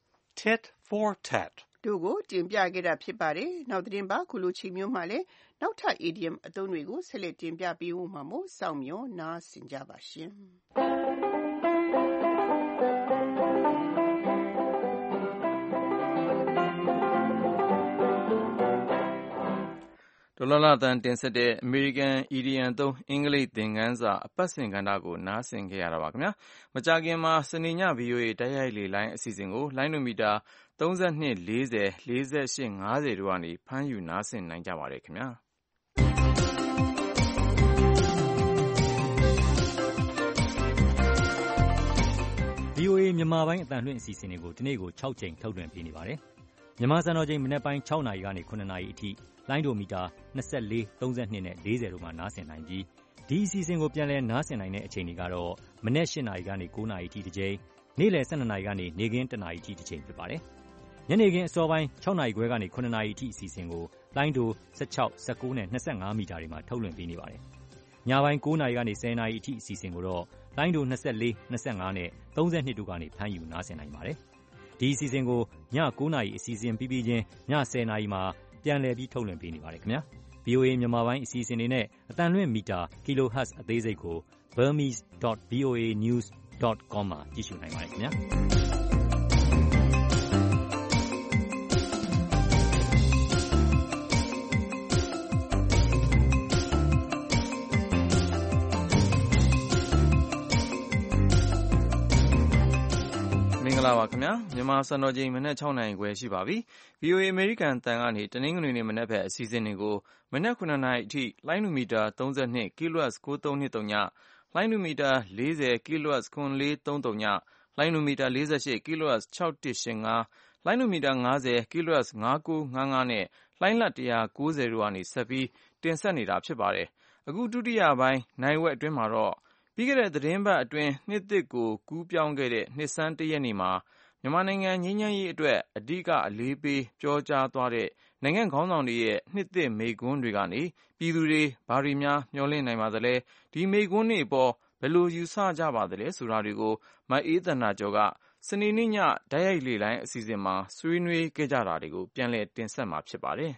Speaker 9: tit for tat.
Speaker 8: တို့ကိုတင်ပြခဲ့တာဖြစ်ပါတယ်နောက်သတင်းပါခုလိုချိန်မျိုးမှာလည်းနောက်ထပ် idiom အသုံးတွေကိုဆက်လက်တင်ပြပေးဦးမှာမို့စောင့်မျှော်နားဆင်ကြပါရှင်
Speaker 2: ဒေါ်လာလာတန်တင်ဆက်တဲ့ American Idiom သုံးအင်္ဂလိပ်သင်ခန်းစာအပတ်စဉ်ကဏ္ဍကိုနားဆင်ခဲ့ရတာပါခင်ဗျာမကြာခင်မှာစနေည ဗွီအိုအေ တိုက်ရိုက်လေလိုင်းအစီအစဉ်ကိုလိုင်းနိုမီတာသုံး၂ ၄၀ ၄၈ ၅၀တို့ကနေဖမ်းယူနားဆင်နိုင်ကြပါတယ်ခင်ဗျာ
Speaker 10: ဗွီအိုအေ မြန်မာပိုင်းအသံလွှင့်အစီအစဉ်တွေကိုဒီနေ့ကို၆ကြိမ်ထုတ်လွှင့်ပေးနေပါတယ်မြန်မာစံတော်ချိန်မနက်ပိုင်း၆နာရီကနေ၇နာရီအထိလိုင်းဒိုမီတာ၂၄ ၃၂နဲ့၄၀တို့မှာနားဆင်နိုင်ပြီးဒီအစီအစဉ်ကိုပြန်လည်နားဆင်နိုင်တဲ့အချိန်တွေကတော့မနက်၈နာရီကနေ၉နာရီအထိတစ်ကြိမ်နေ့လယ်၁၂နာရီကနေနေ့ခင်း၁နာရီအထိတစ်ကြိမ်ဖြစ်ပါတယ်ညနေခင်းအစောပိုင်း၆နာရီခွဲကနေ၇နာရီအထိအစီအစဉ်ကိုလိုင်းဒို၁၆ ၁၉နဲ့၂၅မီတာတွေမှာထုတ်လွှင့်ပေးနေပါတယ်ညပိုင်း၉နာရီကနေ၁၀နာရီအထိအစီအစဉ်ကိုတော့လိုင်းဒို၂၄ ၂၅နဲ့၃၂တို့ကနေဖမ်းယူနားဆင်နိုင်ပါတယ်ဒီအစီအစဉ်ကိုည၉နာရီအစီအစဉ်ပြီးပြီးချင်းည၁၀နာရီမှာပြန်လည်ပြီးထုတ်လွှင့်ပေးနေပါတယ်ခင်ဗျာ ဗွီအိုအေ မြန်မာပိုင်းအစီအစဉ်တွေနဲ့အသံလွှင့်မီတာ kilohertz အသေးစိတ်ကို burmese dot voa news dot com မှာကြည့်ရှုနိုင်ပါတယ်ခင်ဗျာ
Speaker 2: မင်္ဂလာပါခင်ဗျာမြန်မာစံတော်ချိန်မနက်၆နာရီခွဲရှိပါပြီ ဗွီအိုအေ အမေရိကန်တန်ကနေတနင်္ဂနွေနေ့မနက်ဘက်အစီအစဉ်တွေကိုမနက်ခုနှစ်နာရီအထိလိုင်းနူမီတာသုံး၂ kHz ၉၃၂၃ညလိုင်းနူမီတာ၄၀ kHz ၇၄၃၃ညလိုင်းနူမီတာ၄၈ kHz ၆၁၈၅လိုင်းနူမီတာ၅၀ kHz ၅၉၅၅နဲ့လိုင်းလတ်၁၉၀တို့ကနေဆက်ပြီးတင်ဆက်နေတာဖြစ်ပါတယ်အခုဒုတိယပိုင်းနိုင်ဝက်အတွင်းမှာတော့ပြီးခဲ့တဲ့သတင်းပတ်အတွင်းနှစ်သစ်ကိုကူးပြောင်းခဲ့တဲ့နှစ်ဆန်းတရက်နေ့မှာမြန်မာနိုင်ငံငြိမ်းချမ်းရေးအတွက်အဓိကအလေးပေးပြောကြားသွားတဲ့နိုင်ငံခေါင်းဆောင်တွေရဲ့နှစ်သစ်မိန့်ခွန်းတွေကနေပြည်သူတွေဘာတွေများမျှော်လင့်နိုင်ပါသလဲဒီမိန့်ခွန်းတွေအပေါ်ဘယ်လိုယူဆကြပါသလဲဆိုတာတွေကိုမအေးသန္တာကျော်ကစနေနေ့ညတိုက်ရိုက်လေလိုင်းအစီအစဉ်မှာဆွေးနွေးခဲ့ကြတာတွေကိုပြန်လည်တင်ဆက်မှာဖြစ်ပါတယ်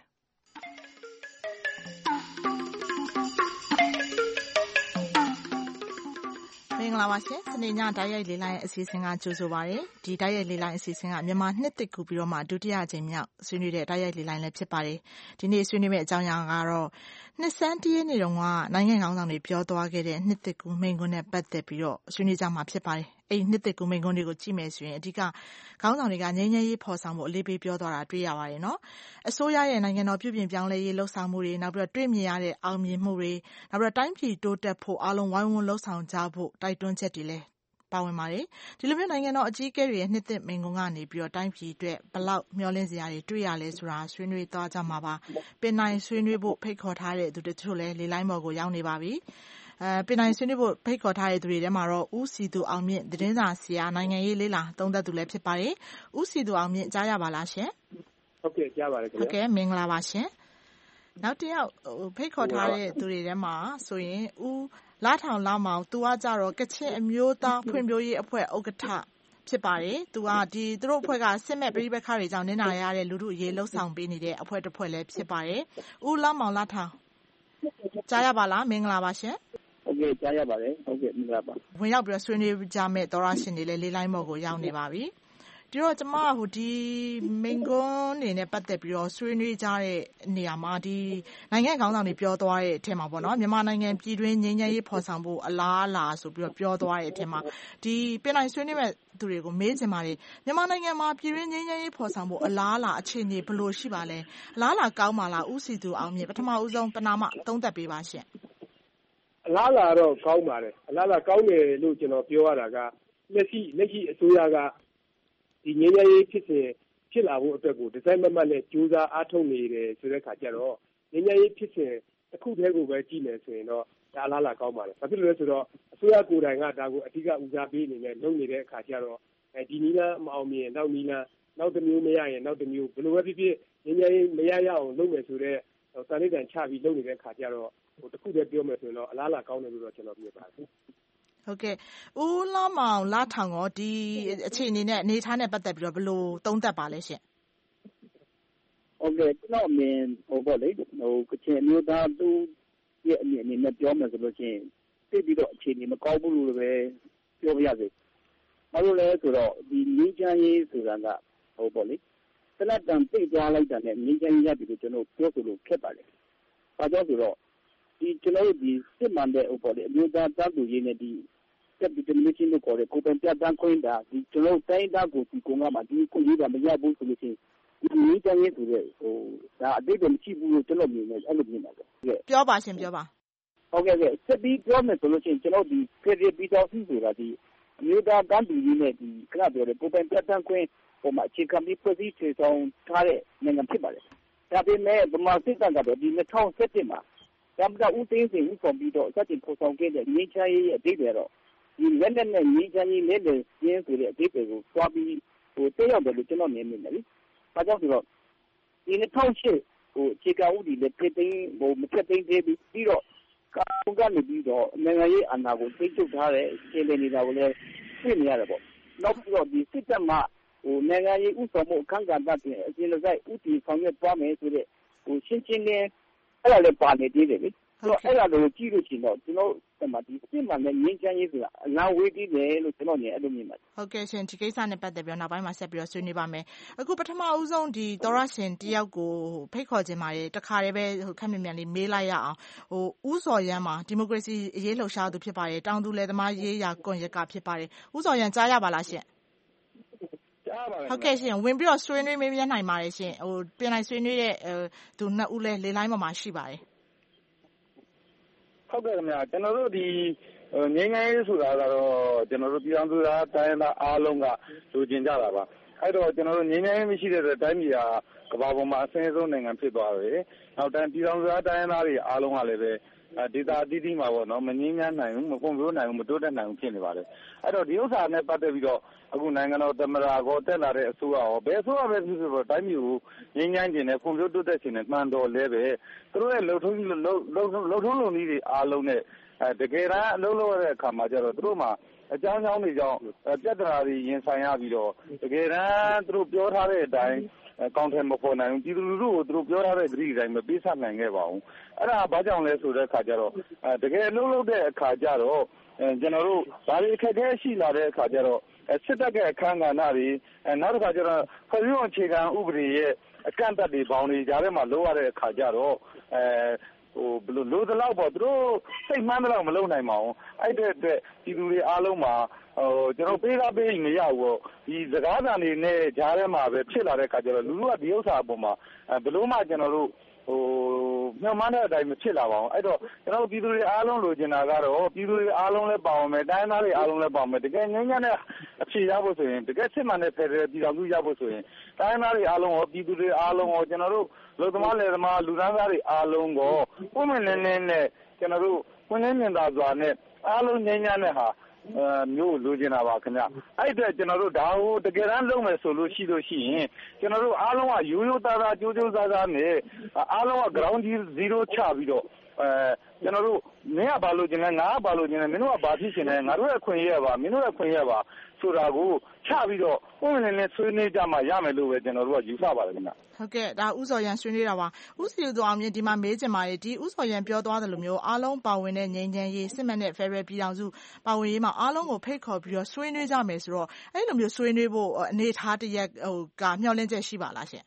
Speaker 11: မင်္ဂလာပါရှင်စနေညတိုက်ရိုက်လေးလိုင်းအစီအစဉ်ကကြိုဆိုပါရစေဒီတိုက်ရိုက်လေးလိုင်းအစီအစဉ်ကမြန်မာနှစ်သစ်ကူပြီးတော့မှဒုတိယအကြိမ်မြောက်ဆွေးနွေးတဲ့တိုက်ရိုက်လေးလိုင်းလည်းဖြစ်ပါတယ်ဒီနေ့ဆွေးနွေးမယ့်အကြောင်းအရာကတော့နှစ်ဆန်းတရက်နေ့တုန်းကနိုင်ငံခေါင်းဆောင်တွေပြောသွားခဲ့တဲ့နှစ်သစ်ကူမိန့်ခွန်းနဲ့ပတ်သက်ပြီးတော့ဆွေးနွေးကြမှာဖြစ်ပါတယ်အဲ့ဒီနှစ်သစ်ကူမိန့်ခွန်းတွေကိုကြည့်မယ်ဆိုရင်အဓိကခေါင်းဆောင်တွေကငြိမ်းချမ်းရေးဖော်ဆောင်ဖို့အလေးပေးပြောသွားတာတွေ့ရပါတယ်နော်အစိုးရရဲ့နိုင်ငံတော်ပြုပြင်ပြောင်းလဲရေးလှုပ်ဆောင်မှုတွေနောက်ပြီးတော့တွေ့မြင်ရတဲ့အောင်မြင်မှုတွေနောက်ပြီးတော့တိုင်းပြည်တိုးတက်ဖို့အားလုံးဝိုင်းဝန်းလှုပ်ဆောင်ကြဖို့တိုက်တွန်းချက်တွေလည်းပါဝင်ပါတယ်ဒီလိုမျိုးနိုင်ငံတော်အကြီးအကဲတွေရဲ့နှစ်သစ်မိန့်ခွန်းကနေပြီးတော့တိုင်းပြည်အတွက်ဘလောက်မျှော်လင့်စရာတွေတွေ့ရလဲဆိုတာဆွေးနွေးသွားကြမှာပါပင်နိုင်ဆွေးနွေးဖို့ဖိတ်ခေါ်ထားတဲ့သူတချို့လည်းလေလိုင်းပေါ်ကိုရောက်နေပါပြီအဲပင်နိုင်ဆွေးနွေးဖို့ဖိတ်ခေါ်ထားတဲ့သူတွေထဲမှာတော့ဦးစီသူအောင်မြင့်သတင်းစာဆရာနိုင်ငံရေးလေးလာသုံးသပ်သူလည်းဖြစ်ပါတယ်ဦးစီသူအောင်မြင့်ကြားရပါလားရှင်
Speaker 12: ဟုတ်ကဲ့ကြားပါတယ်ခင်ဗျာ
Speaker 11: ဟုတ်ကဲ့မင်္ဂလာပါရှင်နောက်တစ်ယောက်ဖိတ်ခေါ်ထားတဲ့သူတွေထဲမှာဆိုရင်ဦးလာထောင်လာမောင်သူကကြတော့ကချင်အမျိုးသားဖွံ့ဖြိုးရေးအဖွဲ့ဥက္ကဋ္ဌဖြစ်ပါတယ်သူကဒီသူတို့အဖွဲ့ကစစ်မဲ့ပြည်ပခါတွေကြောင့်နင်းနာရတဲ့လူထုအရေးလှုပ်ဆောင်ပေးနေတဲ့အဖွဲ့တစ်ဖွဲ့လည်းဖြစ်ပါတယ်ဦးလာမောင်လာထောင်ကြားရပါလားမင်္ဂလာပါရှင်
Speaker 12: ဟုတ်ကဲ့ကြားရပါတယ်ဟုတ်ကဲ့မင်္ဂလာပါ
Speaker 11: ဝင်ရောက်ပြီးဆွေးနွေးကြမဲ့သောရရှင်တွေလည်းလေးလိုင်းမော်ကိုရောက်နေပါပြီဒီတော့ကျမကဟိုဒီမိန်ကွန်းနေနဲ့ပတ်သက်ပြီးတော့ဆွေးနွေးကြတဲ့နေရာမှာဒီနိုင်ငံခေါင်းဆောင်တွေပြောသွားတဲ့အထက်မှာပေါ့နော်မြန်မာနိုင်ငံပြည်တွင်းငြိမ်းချမ်းရေးဖော်ဆောင်ဖို့အလားအလာဆိုပြီးတော့ပြောသွားတဲ့အထက်မှာဒီပြည်နိုင်ဆွေးနွေးမဲ့သူတွေကိုမေးချင်ပါတယ်မြန်မာနိုင်ငံမှာပြည်တွင်းငြိမ်းချမ်းရေးဖော်ဆောင်ဖို့အလားအလာအခြေအနေဘယ်လိုရှိပါလဲအလားအလာကောင်းပါလားဦးစီသူအောင်မြင့်ပထမဦးဆုံးပနာမသုံးသပ်ပေးပါရှင့်
Speaker 12: အလားအလာတော့ကောင်းပါတယ်အလားအလာကောင်းတယ်လို့ကျွန်တော်ပြောရတာကလက်ရှိလက်ရှိအစိုးရကဒီငြိမ်းချမ်းရေးဖြစ်စဉ်ဖြစ်လာဖို့အတွက်ကိုဒီဇိုင်းမမတ်နဲ့ကြိုးစားအားထုတ်နေတယ်ဆိုတဲ့ခါကျတော့ငြိမ်းချမ်းရေးဖြစ်စဉ်တစ်ခုတည်းကိုပဲကြည့်မယ်ဆိုရင်တော့ဒါအလားအလာကောင်းပါတယ်။ဘာဖြစ်လို့လဲဆိုတော့အစိုးရကိုယ်တိုင်ကဒါကိုအဓိကဦးစားပေးအနေနဲ့လုပ်နေတဲ့အခါကျတော့အဲဒီနည်းလမ်းမအောင်မြင်နောက်နည်းလမ်းနောက်တစ်မျိုးမရရင်နောက်တစ်မျိုးဘယ်လိုပဲဖြစ်ဖြစ်ငြိမ်းချမ်းရေးမရရအောင်လုပ်မယ်ဆိုတဲ့စာရိတ်တန်ချပြီးလုပ်နေတဲ့အခါကျတော့ဟိုတစ်ခုတည်းပြောမယ်ဆိုရင်တော့အလားအလာကောင်းတယ်လို့တော့ကျွန်တော်မြင်ပါတယ်။
Speaker 11: ဟုတ်ကဲ့ဦးလာမောင်လာထောင်ရောဒီအခြေအနေနဲ့အနေထားနဲ့ပတ်သက်ပြီးတော့ဘယ်လိုသုံးသပ်ပါလဲရှင်
Speaker 12: ဟုတ်ကဲ့ကျွန်တော်အမြင်ဟိုပေါ့လေဟိုကချင်အမျိုးသားသူရဲ့အမြင်အနေနဲ့ပြောမယ်ဆိုလို့ရှိရင်သိပြီးတော့အခြေအနေမကောင်းဘူးလို့ပဲပြောပြရစေ။ဘာလို့လဲဆိုတော့ဒီငြိမ်းချမ်းရေးဆိုတာကဟိုပေါ့လေတနတ်တန်သိသွားလိုက်တာနဲ့ငြိမ်းချမ်းရေးရတယ်လို့ကျွန်တော်ပြောဆိုလို့ခက်ပါလေ။ဘာကြောင့်ဆိုတော့ဒီကျွန်တော်တို့ဒီစစ်မှန်တဲ့ဟိုပေါ့လေအမျိုးသားတပ်လူရေးနဲ့ဒီတက်ပြီးတမချင်းလို့ခေါ်တဲ့ကိုပန်ပြတ်တန်းခွင့်တာဒီကျွန်တော်တိုင်းသားကိုဒီကုန်းကမှဒီကိုရေးတာမရဘူးဆိုလို့ရှိရင်ဒီငြိမ်းချမ်းရေးဆိုတဲ့ဟိုဒါအတိတ်ကမရှိဘူးလို့ကျွန်တော်မြင်တယ်အဲ့လိုမြင်ပါတယ်
Speaker 11: ပြောပါရှင်ပြောပါ
Speaker 12: ဟုတ်ကဲ့ကဲစစ်ပြီးပြောမယ်ဆိုလို့ရှိရင်ကျွန်တော်ဒီ Federal ပြည်တော်စုဆိုတာဒီအမျိုးသားတန်းလူရေးနဲ့ဒီခဏပြောတဲ့ကိုပန်ပြတ်တန်းခွင့်ဟိုမှာအခြေခံပြီးဖွဲ့စည်းချေဆောင်ထားတဲ့နိုင်ငံဖြစ်ပါတယ်ဒါပေမဲ့ဗမာစစ်တပ်ကတော့ဒီ၂၀၁၁မှာတမ်တာဦးသိန်းစိန်ဦးဆောင်ပြီးတော့စတင်ဖော်ဆောင်ခဲ့တဲ့ငြိမ်းချမ်းရေးရဲ့အဓိပ္ပာယ်တော့ဒီလက်လက်နဲ့ငြိမ်းချမ်းရေးလက်လက်ရင်းဆိုတဲ့အဓိပ္ပာယ်ကိုသွားပြီးဟိုတက်ရောက်တယ်လို့ကျွန်တော်မြင်မိတယ်လေ။ဘာကြောင့်ဆိုတော့ဒီ၂၀၀၈ဟိုအခြေခံဥပဒေလည်းပြသိမ်းဟိုမပြသိမ်းသေးပြီးပြီးတော့ကောင်ကနေပြီးတော့နိုင်ငံရေးအာဏာကိုသိမ်းချုပ်ထားတဲ့ခြေလှမ်းနေတာကိုလည်းသိနေရတယ်ပေါ့။နောက်ပြီးတော့ဒီစစ်တပ်မှဟိုနိုင်ငံရေးဥဆောင်မှုအခမ်းအနားတွေအကျဉ်းလိုက်ဥတီဆောင်ရွက်သွားမယ်ဆိုတဲ့ဟိုရှင်းရှင်းလင်းအဲ့ဒါလည်းပါနေသေးတယ်လေ။ဆိုတော့အဲ့ဒါကိုကြည့်လို့ရှိရင်တော့ကျွန်တော်ဘက်မှာဒီစစ်မှန်တဲ့ငြိမ်းချမ်းရေးဆိုတာအလားဝေးသေးတယ်လို့ကျွန်တော်မြင်အဲ့လိုမြင်ပါတယ်
Speaker 11: ဟုတ်ကဲ့ရှင်ဒီကိစ္စနဲ့ပတ်သက်ပြီးတော့နောက်ပိုင်းမှာဆက်ပြီးတော့ဆွေးနွေးပါမယ်အခုပထမဦးဆုံးဒီသောရရှင်တယောက်ကိုဖိတ်ခေါ်ခြင်းပါတယ်တခါတည်းပဲဟိုခက်မြမြန်လေးမေးလိုက်ရအောင်ဟိုဦးစော်ရမ်းမှာဒီမိုကရေစီအရေးလှုပ်ရှားသူဖြစ်ပါတယ်တောင်သူလယ်သမားရေးရာကွန်ရက်ကဖြစ်ပါတယ်ဦးစော်ရမ်းကြားရပါလားရှင်ဟုတ်ကဲ့ရှင်ဝင်ပြီးတော့ဆွေးနွေးမေးမြန်းနိုင်ပါတယ်ရှင်ဟိုပြင်လိုက်ဆွေးနွေးတဲ့သူနှစ်ဦးလဲလေလိုင်းပေါ်မှာရှိပါတယ်
Speaker 13: ဟုတ်ကဲ့ခင်ဗျာကျွန်တော်တို့ဒီငြိမ်းချမ်းရေးဆိုတာကတော့ကျွန်တော်တို့ပြည်အောင်စုသားတိုင်းသားအားလုံးကလူကျင်ကြတာပါအဲ့တော့ကျွန်တော်တို့ငြိမ်းချမ်းရေးမရှိတဲ့တိုင်းပြည်ဟာကမ္ဘာပေါ်မှာအဆင်းဆုံးနိုင်ငံဖြစ်သွားတယ်နောက်တိုင်းပြည်အောင်စုသားတိုင်းသားတွေအားလုံးကလည်းပဲဒေတာအသီးသီးမှာပေါ့နော်မငြင်းများနိုင်ဘူးမပုံပြိုးနိုင်ဘူးမတိုးတက်နိုင်ဘူးဖြစ်နေပါတယ်အဲ့တော့ဒီဥစ္စာနဲ့ပတ်သက်ပြီးတော့အခုနိုင်ငံတော်သမ္မတကိုတက်လာတဲ့အစိုးရရောဘယ်အစိုးရပဲဖြစ်ဖြစ်တော့တိုင်းပြည်ကိုငြင်းငြိုင်းခြင်းနဲ့ပုံပြိုးတိုးတက်ခြင်းနဲ့မှန်တော်လဲပဲသူတို့ရဲ့လှုပ်ထုံးလှုပ်လှုပ်လှုပ်ထုံးလုံနည်းတွေအားလုံးနဲ့အဲတကယ်တမ်းအလုပ်လုပ်ရတဲ့အခါမှာကျတော့သူတို့မှာအကြောင်းကြောင်းတွေကြောင့်ပြဿနာတွေရင်ဆိုင်ရပြီးတော့တကယ်တမ်းသူတို့ပြောထားတဲ့အတိုင်းကောင်းတယ်မပေါ်နိုင်ဘူးပြည်သူလူထုကိုသူတို့ပြောထားတဲ့ဂရုအတိုင်းမပေးဆက်နိုင်ခဲ့ပါဘူးအဲ့ဒါဘာကြောင့်လဲဆိုတဲ့အခါကျတော့တကယ်အလုပ်လုပ်တဲ့အခါကျတော့ကျွန်တော်တို့ဘာတွေအခက်အခဲရှိလာတဲ့အခါကျတော့စစ်တပ်ရဲ့အခမ်းကဏ္ဍတွေနောက်တစ်ခါကျတော့ဖွဲ့စည်းပုံအခြေခံဥပဒေရဲ့အကန့်အသတ်တွေဘောင်တွေကြားထဲမှာလုပ်ရတဲ့အခါကျတော့အဲဟိုဘယ်လိုလိုသလောက်ပေါ့သူတို့စိတ်မှန်းတော့မလုပ်နိုင်ပါဘူးအဲ့တဲ့အတွက်ပြည်သူတွေအားလုံးမှာဟိုကျွန်တော်ပေးသားပေးမရဘူးပေါ့ဒီစကားသံတွေနဲ့ကြားထဲမှာပဲဖြစ်လာတဲ့အခါကျတော့လူလူကဒီဥစ္စာအပေါ်မှာဘယ်လိုမှကျွန်တော်တို့ဟိုညှော်မှန်းတဲ့အတိုင်းမဖြစ်လာပါဘူးအဲ့တော့ကျွန်တော်ပြည်သူတွေအားလုံးလိုချင်တာကတော့ပြည်သူတွေအားလုံးလည်းပါဝင်မယ်တိုင်းသားတွေအားလုံးလည်းပါဝင်မယ်တကယ်ငြိမ်းချမ်းတဲ့အဖြေရဖို့ဆိုရင်တကယ်စစ်မှန်တဲ့ဖက်ဒရယ်ပြည်တော်စုရဖို့ဆိုရင်တိုင်းသားတွေအားလုံးရောပြည်သူတွေအားလုံးရောကျွန်တော်တို့လူသမားလယ်သမားလူသားသားတွေအားလုံးကိုပုံမှန်လင်းလင်းနဲ့ကျွန်တော်တို့ဝင်လင်းမြင်သာစွာနဲ့အားလုံးငြိမ်းချမ်းတဲ့ဟာအဲမျိုးလိုချင်တာပါခင်ဗျအဲ့အတွက်ကျွန်တော်တို့ဒါကိုတကယ်တမ်းလုပ်မယ်ဆိုလို့ရှိလို့ရှိရင်ကျွန်တော်တို့အားလုံးကရိုးရိုးသားသားကြိုးကြိုးစားစားနဲ့အားလုံးက ground zero ချပြီးတော့အဲကျွန်တော်တို့မင်းကဘာလို့ကျင်လဲငါကဘာလို့ကျင်လဲမင်းတို့ကဘာဖြစ်ရှင်လဲငါတို့ရဲ့ခွင့်ရပါမင်းတို့ရဲ့ခွင့်ရပါဆိုတာကိုချပြီးတော့ပုံမှန်နဲ့ဆွေးနွေးကြမှရမယ်လို့ပဲကျွန်တော်တို့ကယူဆပါတယ်ခင်ဗျ
Speaker 11: ဟုတ်ကဲ့ဒါဥစော်ရန်ဆွေးနွေးတာပါဥစီသူအောင်မြင့်ဒီမှာမေးချင်ပါတယ်ဒီဥစော်ရန်ပြောသွားတယ်လို့မျိုးအားလုံးပါဝင်တဲ့ငြိမ်းချမ်းရေးစစ်မှန်တဲ့ Federal ပြည်ထောင်စုပါဝင်ရေးမှာအားလုံးကိုဖိတ်ခေါ်ပြီးတော့ဆွေးနွေးကြမယ်ဆိုတော့အဲ့လိုမျိုးဆွေးနွေးဖို့အနေထားတရက်ဟိုကမျှော်လင့်ချက်ရှိပါလားရှင်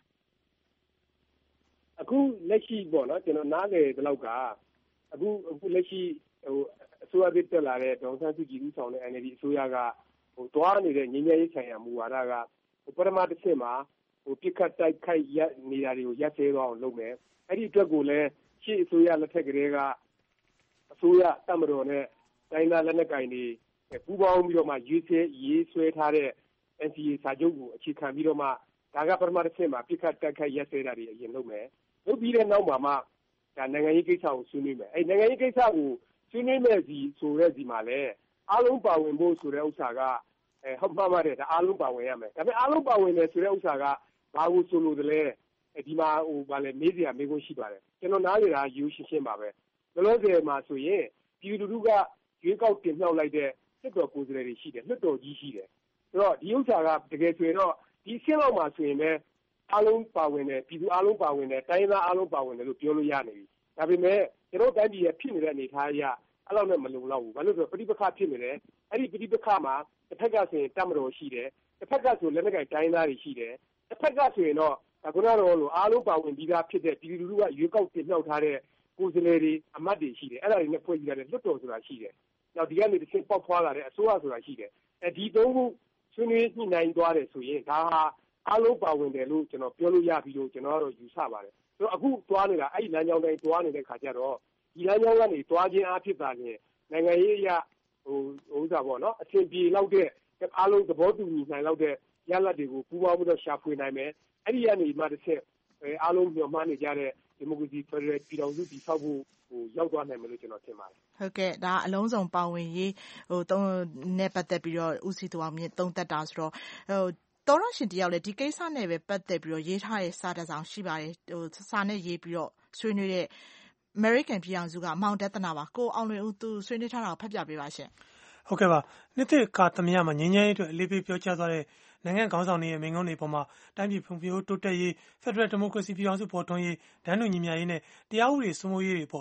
Speaker 14: အခုလက်ရှိပေါ့နော်ကျွန်တော်နားလည်တဲ့လောက်ကအခုအခုလက်ရှိဟိုအစိုးရသစ်တက်လာတဲ့ဒေါ်ဆန်းစုကြည်ဦးဆောင်တဲ့ N L D အစိုးရကဟိုတွားနေတဲ့ငြိမ်းချမ်းရေးဆိုင်ရာမူဝါဒကဟိုပထမတစ်ချက်မှာဟိုပြစ်ခတ်တိုက်ခိုက်ရနေတာတွေကိုရပ်စဲသွားအောင်လုပ်မယ်အဲ့ဒီအတွက်ကိုလည်းရှေ့အစိုးရလက်ထက်ကလေးကအစိုးရတပ်မတော်နဲ့တိုင်းသားလက်နက်ကိုင်တွေပူးပေါင်းပြီးတော့မှရေးဆွဲရေးဆွဲထားတဲ့ N C A စာချုပ်ကိုအခြေခံပြီးတော့မှဒါကပထမတစ်ချက်မှာပြစ်ခတ်တိုက်ခိုက်ရပ်စဲတာတွေအရင်လုပ်မယ်လုပ်ပြီးတဲ့နောက်မှာမှဒါနိုင်ငံရေးကိစ္စကိုဆွေးနွေးမယ်အဲ့နိုင်ငံရေးကိစ္စကိုဆွေးနွေးမယ်စီဆိုတဲ့စီမှာလည်းအားလုံးပါဝင်ဖို့ဆိုတဲ့ဥစ္စာကအဲဟုတ်ပါပါတယ်ဒါအားလုံးပါဝင်ရမယ်ဒါပေမဲ့အားလုံးပါဝင်တယ်ဆိုတဲ့ဥစ္စာကဘာကိုဆိုလို့တလဲဒီမှာဟိုဗာလဲမေးစရာမေးခွန်းရှိပါတယ်ကျွန်တော်နားလေတာယူရှင်းရှင်းပါပဲဘယ်လိုတည်းမှာဆိုရင်ပြည်သူလူထုကရွေးကောက်တင်မြှောက်လိုက်တဲ့စစ်တော်ကိုယ်စားလှယ်တွေရှိတယ်လွှတ်တော်ကြီးရှိတယ်ဆိုတော့ဒီဥစ္စာကတကယ်ဆိုရင်တော့ဒီရှင်းလောက်မှာဆိုရင်လည်းအားလုံးပါဝင်တယ်ပြည်သူအားလုံးပါဝင်တယ်တိုင်းသားအားလုံးပါဝင်တယ်လို့ပြောလို့ရနေပြီဒါပေမဲ့ကျွန်တော်တိုင်းပြည်ရဲ့ဖြစ်နေတဲ့အနေအထားအရအဲ့လောက်နဲ့မလုံလောက်ဘူးဘာလို့ဆိုတော့ပဋိပက္ခဖြစ်နေတယ်အဲ့ဒီပဋိပက္ခမှာတစ်ဖက်ကဆိုရင်တပ်မတော်ရှိတယ်တစ်ဖက်ကဆိုလက်နက်ကိုင်တိုင်းသားတွေရှိတယ်တစ်ဖက်ကဆိုရင်တော့ခုနကတော့လို့အားလုံးပါဝင်ပြီးသားဖြစ်တဲ့ပြည်သူလူထုကရွေးကောက်တင်မြှောက်ထားတဲ့ကိုယ်စားလှယ်တွေအမတ်တွေရှိတယ်အဲ့ဒါတွေနဲ့ဖွဲ့စည်းထားတဲ့လွှတ်တော်ဆိုတာရှိတယ်နောက်ဒီကနေတစ်ချက်ပေါက်ဖွာလာတဲ့အစိုးရဆိုတာရှိတယ်အဲဒီသုံးခုဆွေးနွေးညှိနှိုင်းသွားတယ်ဆိုရင်ဒါဟာအားလုံးပါဝင်တယ်လို့ကျွန်တော်ပြောလို့ရပြီလို့ကျွန်တော်ကတော့ယူဆပါတယ်ဆိုတော့အခုသွားနေတာအဲ့ဒီလမ်းကြောင်းတိုင်းသွားနေတဲ့ခါကျတော့ဒီလမ်းကြောင်းကနေသွားခြင်းအဖြစ်သာလျှင်နိုင်ငံရေးအရဟိုဟိုဥစားပေါ့နော်အထင်ပြေလောက်တဲ့အားလုံးသဘောတူညီနိုင်လောက်တဲ့ရလဒ်တွေကိုပူးပေါင်းပြီးတော့ရှာဖွေနိုင်မယ်အဲ့ဒီကနေမှတစ်ချက်အားလုံးညှော်မှန်းနေကြတဲ့ဒီမိုကရေစီဖက်ဒရယ်ပြည်ထောင်စုတည်ဆောက်ဖို့ဟိုရောက်သွားနိုင်မယ်လို့ကျွန်တော်ထင်ပါတယ်
Speaker 11: ဟုတ်ကဲ့ဒါအလုံးစုံပါဝင်ရေးဟိုသုံးနဲ့ပတ်သက်ပြီးတော့ဦးစီသူအောင်မြင့်သုံးသက်တာဆိုတော့ဟိုတော်ရရှင်တယောက်လည်းဒီကိစ္စနဲ့ပဲပတ်သက်ပြီးတော့ရေးထားတဲ့စာတစ်စောင်ရှိပါတယ်ဟိုစာနဲ့ရေးပြီးတော့ဆွေးနွေးတဲ့ American ပြည်အောင်စုကမောင်ဒသနာပါကိုအောင်လွင်ဦးသူဆွေးနွေးထားတာကိုဖတ်ပြပေးပါရှင်
Speaker 15: ဟုတ်ကဲ့ပါနှစ်သက်ကာသမယမှာငင်းငင်းရေးအတွက်အလေးပေးပြောကြားသွားတဲ့နိုင်ငံခေါင်းဆောင်တွေရဲ့မိန့်ခွန်းတွေပေါ်မှာတိုင်းပြည်ဖွံ့ဖြိုးတိုးတက်ရေးဖက်ဒရယ်ဒီမိုကရေစီပြည်အောင်စုပေါ်ထွန်းရေးဒန်းတူညီမျှရေးနဲ့တရားဥပဒေစိုးမိုးရေးတွေပေါ်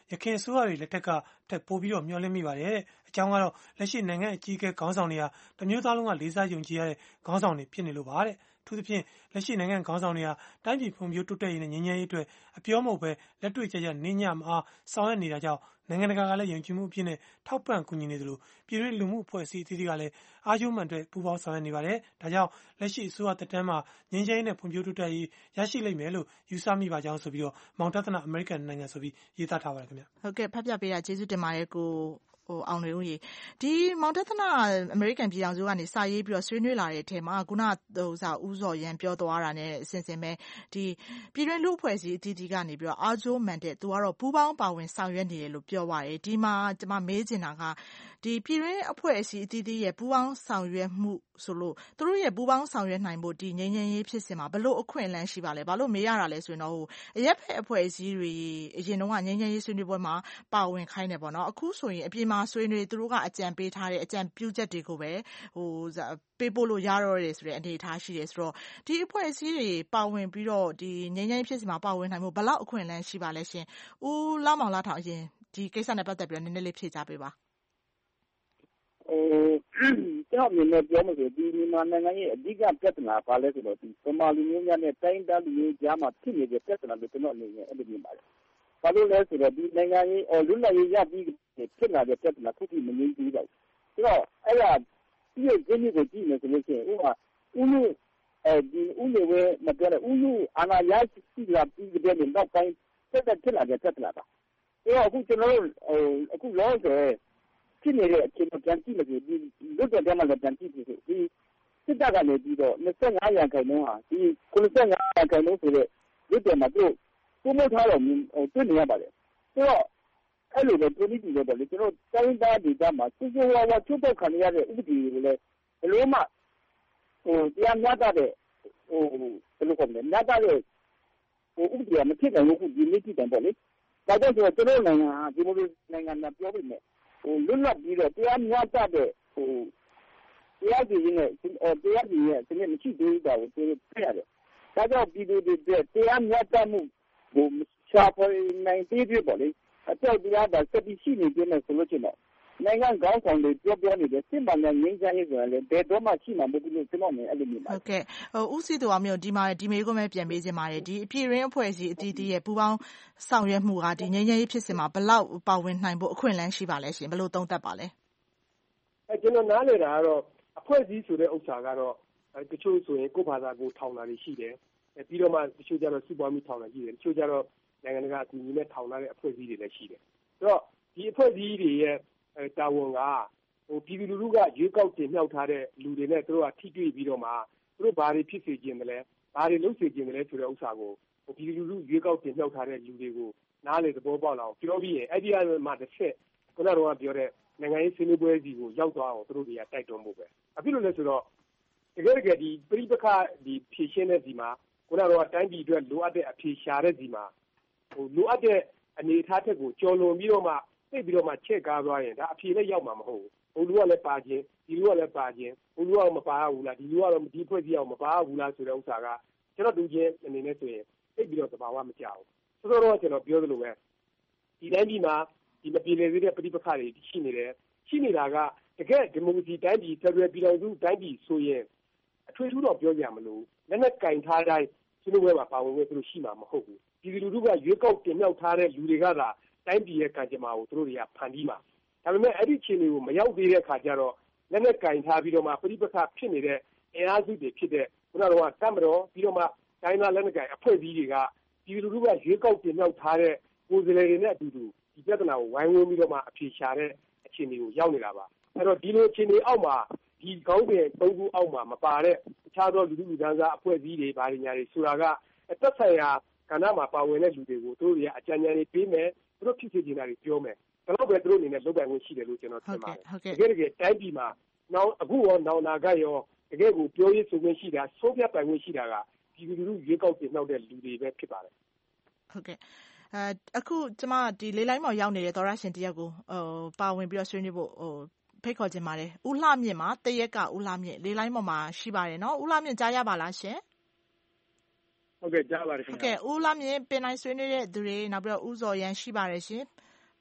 Speaker 15: ယခင်အစိုးရတွေလက်ထက်ကထက်ပိုပြီးတော့မျှော်လင့်မိပါတယ်တဲ့အကြောင်းကတော့လက်ရှိနိုင်ငံအကြီးအကဲခေါင်းဆောင်တွေဟာတမျိုးသားလုံးကလေးစားယုံကြည်ရတဲ့ခေါင်းဆောင်တွေဖြစ်နေလို့ပါတဲ့ထူးသဖြင့်လက်ရှိနိုင်ငံခေါင်းဆောင်တွေဟာတိုင်းပြည်ဖွံ့ဖြိုးတိုးတက်ရေးနဲ့ငြိမ်းချမ်းရေးအတွက်အပြောမဟုတ်ပဲလက်တွေ့ကျကျနင်းညမအားဆောင်ရွက်နေတာကြောင့်နိုင်ငံတကာကလည်းယုံကြည်မှုအပြည့်နဲ့ထောက်ပံ့ကူညီနေသလိုပြည်တွင်းလူမှုအဖွဲ့အစည်းအသီးသီးကလည်းအားကျိုးမှန်အတွက်ပူးပေါင်းဆောင်ရွက်နေပါတယ်။ဒါကြောင့်လက်ရှိအစိုးရသက်တမ်းမှာငြိမ်းချမ်းရေးနဲ့ဖွံ့ဖြိုးတိုးတက်ရေးရရှိလိမ့်မယ်လို့ယူဆမိပါကြောင်းဆိုပြီးတော့မောင်တသနာအမေရိကန်နိုင်ငံဆိုပြီးရေးသားထားပါတယ်ခင်ဗျ
Speaker 11: ။ဟုတ်ကဲ့ဖတ်ပြပေးတာကျေးဇူးတင်ပါတယ်ကိုဟိုအောင်နေဦးကြီးဒီမောင်တသနာအမေရိကန်ပြည်ထောင်စုကနေစာရေးပြီးတော့ဆွေးနွေးလာတဲ့အထက်မှာခုနဟိုစာဦးစော်ရန်ပြောသွားတာနဲ့အစဉ်စဉ်ပဲဒီပြည်တွင်းလူအဖွဲ့အစည်းအသီးသီးကနေပြီးတော့အားကျိုးမှန်တဲ့သူကတော့ပူးပေါင်းပါဝင်ဆောင်ရွက်နေတယ်လို့ပြောပါတယ်ဒီမှာကျွန်မမေးချင်တာကဒီပြည်တွင်းအဖွဲ့အစည်းအသီးသီးရဲ့ပူးပေါင်းဆောင်ရွက်မှုဆိုလို့သူတို့ရဲ့ပူးပေါင်းဆောင်ရွက်နိုင်ဖို့ဒီငြိမ်းချမ်းရေးဖြစ်စဉ်မှာဘလို့အခွင့်အလမ်းရှိပါလဲဘာလို့မေးရတာလဲဆိုရင်တော့ဟိုအရက်ဖက်အဖွဲ့အစည်းတွေအရင်တော့ကငြိမ်းချမ်းရေးဆွေးနွေးပွဲမှာပါဝင်ခိုင်းတယ်ပေါ့နော်အခုဆိုရင်အပြင်မှာဆွေးနွေးသူတို့ကအကြံပေးထားတဲ့အကြံပြုချက်တွေကိုပဲဟိုပေးပို့လို့ရတော့တယ်ဆိုတဲ့အနေအထားရှိတယ်ဆိုတော့ဒီအဖွဲ့အစည်းတွေပါဝင်ပြီးတော့ဒီငြိမ်းချမ်းရေးဖြစ်စဉ်မှာပါဝင်နိုင်ဖို့ဘလောက်အခွင့်အလမ်းရှိပါလဲရှင်ဦးလာမောင်လာထောင်အရင်ဒီကိစ္စနဲ့ပတ်သက်ပြီးတော့နည်းနည်းလေးဖြေကြပေးပါ
Speaker 12: ဟိုကျွန်တော်မြင်နေပြောမှဆိုဒီမြန်မာနိုင်ငံရဲ့အဓိကပြဿနာပါလဲဆိုတော့ဒီပမာလူမျိုးများနဲ့တိုင်းဒေသလူမျိုးကြားမှာဖြစ်နေတဲ့ပြဿနာတွေကျွန်တော်အနေနဲ့အဲ့လိုမြင်ပါတယ်။ဘာလို့လဲဆိုတော့ဒီနိုင်ငံရေးအော်လူနိုင်ရေးရပြီးဖြစ်လာတဲ့ပြဿနာခုထိမငြိမ်းသေးပါဘူး။ဆိုတော့အဲ့ဒါဒီရဲ့ဂျင်းကြီးကိုကြည့်နေဆိုလို့ရှိရင်ဥပမာဥလူအဲဒီဥလူဝဲမပြောတဲ့ဥလူအာဏာရရှိလာပြီးတဲ့နောက်ပိုင်းဆက်သက်ဖြစ်လာတဲ့ပြဿနာပါ။အဲ့တော့အခုကျွန်တော်တို့ဟိုအခုလောဆိုဖြစ်နေတဲ့အခြေအနေပြန်ကြည့်လို့ဒီလွတ်တဲ့တဲမှာလည်းပြန်ကြည့်ပြီးဒီစစ်တပ်ကနေပြီးတော့၂၅ရာခိုင်နှုန်းဟာဒီ၉၅ရာခိုင်နှုန်းဆိုတဲ့လွတ်တယ်မှာသူပုံမထားတော့တွေ့နေရပါတယ်ဆိုတော့အဲ့လိုပဲပြည်သူတွေတော့လေကျွန်တော်တိုင်းသားဒေသမှာစစ်စစ်ဝါဝါချုပ်ပေါက်ခံရတဲ့ဥပဒေတွေလည်းဘယ်လိုမှဟိုတရားမျှတတဲ့ဟိုဘယ်လိုကောမလဲမျှတတဲ့ဟိုဥပဒေမဖြစ်နိုင်ဘူးဒီနေ့ကြည့်တယ်ပေါ့လေဒါကြောင့်ကျွန်တော်နိုင်ငံဟာဒီလိုနိုင်ငံနဲ့ပြောပြီးမယ်ဟိုလွတ်လပ်ပြီးတော့တရားမျှတတဲ့ဟိုတရားကြည်နဲ့တရားကြည်ရဲ့စနစ်မရှိသေးတာကိုတွေ့ရတယ်။ဒါကြောင့်ပြည်သူတွေတရားမျှတမှုဟိုရှာဖွေနိုင်သေးပြီပေါ့လေ။အကြောက်တရားတာစက်ပြီးရှိနေတယ်ဆိုလို့ချင်းတော့နိုင်ငံကောင်းဆောင်တွေပြောပြောနေတယ်စစ်မှန်တဲ့ငြိမ်းချမ်းရေးဆိုရင်လည်းဘယ်တော့မှရှိမှာမဟုတ်ဘူးလို့ကျွန်တော်မြင်အဲ့လိုမြင်ပါတယ်
Speaker 11: ။ဟုတ်ကဲ့ဟိုဦးစီသူအောင်မျိုးဒီမှာဒီမေးခွန်းပဲပြန်ပေးခြင်းပါတယ်ဒီအပြည်ရင်းအဖွဲ့အစည်းအတီးတီးရဲ့ပူးပေါင်းဆောင်ရွက်မှုကဒီငြိမ်းချမ်းရေးဖြစ်စဉ်မှာဘယ်လောက်ပါဝင်နိုင်ဖို့အခွင့်အလမ်းရှိပါလဲရှင်ဘယ်လိုသုံးသပ်ပါလဲ
Speaker 14: ။အဲကျွန်တော်နားလည်တာကတော့အဖွဲ့အစည်းဆိုတဲ့ဥစ္စာကတော့တချို့ဆိုရင်ကိုယ့်ဘာသာကိုထောင်တာတွေရှိတယ်။ပြီးတော့မှတချို့ကျတော့စုပေါင်းပြီးထောင်တာရှိတယ်တချို့ကျတော့နိုင်ငံတကာအကူအညီနဲ့ထောင်လာတဲ့အဖွဲ့အစည်းတွေလည်းရှိတယ်။ဆိုတော့ဒီအဖွဲ့အစည်းတွေရဲ့တာဝန်ကဟိုပြည်သူလူထုကရွေးကောက်တင်မြှောက်ထားတဲ့လူတွေနဲ့သူတို့ကထိတွေ့ပြီးတော့မှသူတို့ဘာတွေဖြစ်စေခြင်းမလဲဘာတွေလုပ်စေခြင်းမလဲဆိုတဲ့ဥစ္စာကိုဟိုပြည်သူလူထုရွေးကောက်တင်မြှောက်ထားတဲ့လူတွေကိုနားလေသဘောပေါက်လာအောင်ပြောပြီးရင်အဲ့ဒီအမှတစ်ဆက်ခုနကတော့ပြောတဲ့နိုင်ငံရေးဆွေးနွေးပွဲစီကိုရောက်သွားအောင်သူတို့တွေကတိုက်တွန်းဖို့ပဲအဖြစ်လို့လဲဆိုတော့တကယ်တကယ်ဒီပြိပခဒီဖြည့်ရှင်းတဲ့ဒီမှာခုနကတော့တိုင်းပြည်အတွက်လိုအပ်တဲ့အဖြေရှာတဲ့ဒီမှာဟိုလိုအပ်တဲ့အနေအထားထက်ကိုကျော်လွန်ပြီးတော့မှသိပြီးတော့မှချက်ကားသွားရင်ဒါအဖြေနဲ့ရောက်မှာမဟုတ်ဘူးဟိုလူကလည်းပါခြင်းဒီလူကလည်းပါခြင်းဟိုလူကမပါဘူးလားဒီလူကတော့ဒီဖွဲ့စည်းအောင်မပါဘူးလားဆိုတဲ့ဥစ္စာကကျွန်တော်တို့ချင်းအနေနဲ့ဆိုရင်သိပြီးတော့သဘာဝမကြောက်ဘူးဆိုတော့ကျွန်တော်ပြောသလိုပဲဒီတိုင်းပြည်မှာဒီမပြေလည်သေးတဲ့ပြိပခတွေရှိနေတယ်ရှိနေတာကတကယ်ဒီမိုကရေစီတိုင်းပြည်ဖက်ဒရယ်ပြည်ထောင်စုတိုင်းပြည်ဆိုရင်အထွေထူးတော့ပြောကြမလို့လက်နဲ့ကင်ထားတိုင်းဆွေးနွေးပွဲမှာပါဝင်ခွင့်သူတို့ရှိမှာမဟုတ်ဘူးဒီလူလူကရွေးကောက်တင်မြှောက်ထားတဲ့လူတွေကသာတိုင်းပြည်ရဲ့ကံကြမ္မာကိုသူတို့တွေကဖန်တီးမှာဒါပေမဲ့အဲ့ဒီခြေတွေကိုမရောက်သေးတဲ့အခါကျတော့လက်နဲ့ကင်ထားပြီးတော့မှပြိပခဖြစ်နေတဲ့အင်အားစုတွေဖြစ်တဲ့ခုနကတော့တမတော်ပြီးတော့မှတိုင်းသားလက်နဲ့ကင်အဖွဲ့အစည်းတွေကဒီလူလူကရွေးကောက်တင်မြှောက်ထားတဲ့ကိုယ်စားလှယ်တွေနဲ့အတူတူဒီပြဿနာကိုဝိုင်းဝန်းပြီးတော့မှအဖြေရှာတဲ့အခြေအနေကိုရောက်နေတာပါအဲ့တော့ဒီလိုအခြေအနေအောက်မှာဒီကောင်းတဲ့သုံးခုအောက်မှာမပါတဲ့အခြားသောလူလူလူတန်းစားအဖွဲ့အစည်းတွေဗားညာတွေဆိုတာကတက်ဆိုင်ရာကဏ္ဍမှာပါဝင်တဲ့လူတွေကိုသူတို့တွေကအကြံဉာဏ်တွေပေးမယ်သူတို့ဖြစ်စေချင်တာတွေပြောမယ်ဒါတော့ပဲသူတို့အနေနဲ့လုပ်ပိုင်ခွင့်ရှိတယ်လို့ကျွန်တော်ထင်ပါတယ်တကယ်တကယ်တိုင်းပြည်မှာနောက်အခုရောနောက်နာကရောတကယ်ကိုပြောရေးဆိုခွင့်ရှိတာဆုံးဖြတ်ပိုင်ခွင့်ရှိတာကဒီလူလူရွေးကောက်တင်နှောက်တဲ့လူတွေပဲဖြစ်ပါတယ်
Speaker 11: ဟုတ်ကဲ့အဲအခုကျမဒီလေးလိုင်းမော်ရောက်နေတဲ့သောရရှင်တယောက်ကိုဟိုပါဝင်ပြီးတော့ဆွေးနွေးဖို့ဟိုဖိတ်ခေါ်ခြင်းပါတယ်ဦးလှမြင့်မှာတရက်ကဦးလှမြင့်လေးလိုင်းမော်မှာရှိပါတယ်နော်ဦးလှမြင့်ကြားရပါလားရှင်
Speaker 14: ဟုတ်ကဲ့ကြားပါတယ်ခင်ဗျ
Speaker 11: ဟုတ်ကဲ့ဦးလှမြင့်ပင်တိုင်းဆွေးနွေးတဲ့သူတွေနောက်ပြီးတော့ဦးစော်ရန်ရှိပါတယ်ရှင်